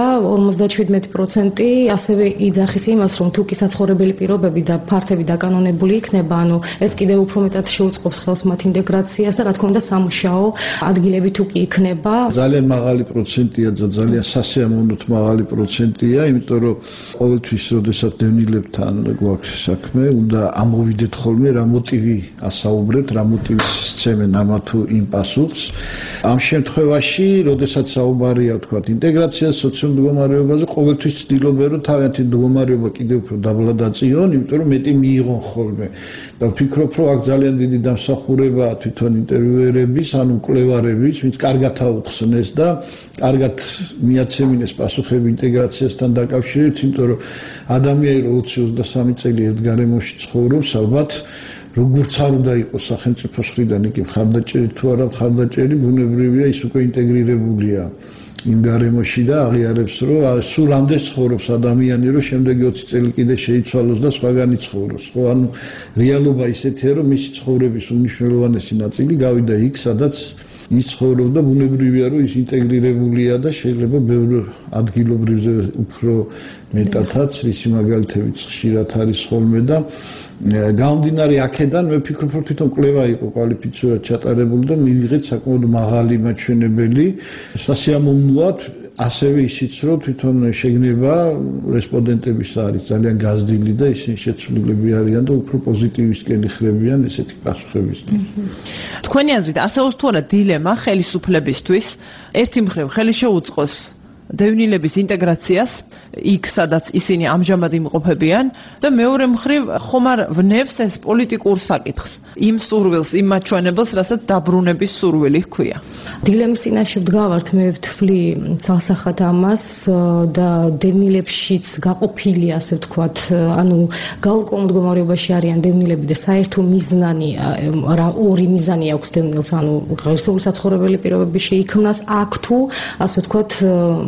57% ასევე იძახის იმას, რომ თუ კი საცხოვრებელი პირობები და ფართები დაკანონებული იქნება, ანუ ეს კიდევ უფრო მეტად შეუწყობს ხელს მათ ინტეგრაციას და რა თქმა უნდა სამუშაო ადგილები თუ კი იქნება. ძალიან მაღალი პროცენტია და ძალიან სასიამოვნოდ მაღალი პროცენტია, იმიტომ რომ ყოველთვის როდესაც დევნილებთან გვაქვს საქმე, უნდა ამოვიდეთ ხოლმე რა მოტივი ასაუბრეთ, რა მოტივის სცემენ ამა თუ იმ პასუხს. ამ შემთხვევაში, როდესაც საუბარია თქვათ ინტეგრაციას, სოციალურ მდგომარეობაზე, ყოველთვის ცდილობენ რომ თავიანთი მდგომარეობა კიდევ უფრო დაბლა დაწიონ, იმიტომ რომ მეტი მიიღონ ხოლმე. და ვფიქრობ, რომ აქ ძალიან დიდი დამსახურებაა თვითონ ინტერვიუერების, ანუ მკვლევარების, ვინც კარგად აუხსნეს და კარგად მიაცემინეს პასუხები ინტეგრაციასთან დაკავშირებით, იმიტომ რომ ადამიანი 20-23 წელი ერთ გარემოში ცხოვრობს, ალბათ როგორც არ უნდა იყოს სახელმწიფოს მხრიდან იგი მხარდაჭერი თუ არა მხარდაჭერი, ბუნებრივია ის უკვე ინტეგრირებულია იმ გარემოში და აღიარებს, რომ სულ ამდენ ცხოვრობს ადამიანი, რომ შემდეგი 20 წელი კიდე შეიცვალოს და სხვაგანი ცხოვროს. ხო, ანუ რეალობა ისეთია, რომ მისი ცხოვრების უმნიშვნელოვანესი ნაწილი გავიდა იქ, სადაც ის ცხოვრობს და ბუნებრივია, რომ ის ინტეგრირებულია და შეიძლება ბევრ ადგილობრივზე უფრო მეტადაც ისი მაგალითებიც ხშირად არის ხოლმე და გამომდინარე აქედან მე ვფიქრობ, რომ თვითონ კვლევა იყო კვალიფიცირებულად ჩატარებული და მიიღეთ საკმაოდ მაღალი მაჩვენებელი. სასიამოვნოა ასევე ისიც, რომ თვითონ შეგნება რესპონდენტების არის ძალიან გაზრდილი და ისინი შეცვლილები არიან და უფრო პოზიტივისკენ იხრებიან ესეთი პასუხებისთვის. თქვენი აზრით, ასეულს თუ არა დილემა ხელისუფლებისთვის, ერთი მხრივ ხელი შეუწყოს დევნილების ინტეგრაციას იქ, სადაც ისინი ამჟამად იმყოფებიან და მეორე მხრივ ხომ არ ვნებს ეს პოლიტიკურ საკითხს, იმ სურვილს, იმ მაჩვენებელს, რასაც დაბრუნების სურვილი ჰქვია. დილემის წინაშე ვდგავართ, მე ვთვლი ცალსახად ამას და დევნილებშიც გაყოფილი, ასე ვთქვათ, ანუ გაურკვეველ მდგომარეობაში არიან დევნილები და საერთო მიზანი, რა ორი მიზანი აქვს დევნილს, ანუ ღირსეული საცხოვრებელი პირობების შეიქმნას, აქ თუ, ასე ვთქვათ,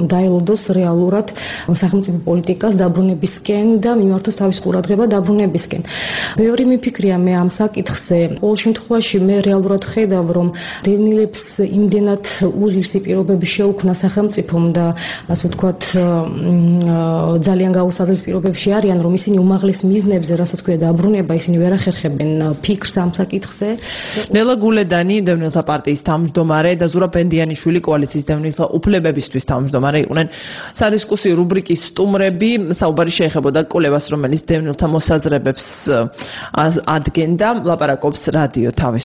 დაელოდოს რეალურად სახელმწიფო პოლიტიკას დაბრუნებისკენ და მიმართოს თავის ყურადღება დაბრუნებისკენ. მეორე მიფიქრია მე ამ საკითხზე. ყოველ შემთხვევაში მე რეალურად ხედავ, რომ დევნილებს იმდენად უღირსი პირობები შეუქმნა სახელმწიფომ და ასე ვთქვათ ძალიან გაუსაზრდელ პირობებში არიან, რომ ისინი უმაღლეს მიზნებზე, რასაც ქვია დაბრუნება, ისინი ვერ ახერხებენ ფიქრს ამ საკითხზე. ნელა გულედანი დევნილთა პარტიის თავმჯდომარე და ზურაბ ბენდიანიშვილი კოალიციის დევნილთა უფლებებისთვის თავმჯდომარე იყვნენ. სადისკუსიო რუბრიკის სტუმრები, საუბარი შეეხებოდა კოლევას, რომელიც დევნილთა მოსაზრებებს ადგენდა, ლაპარაკობს რადიო თავის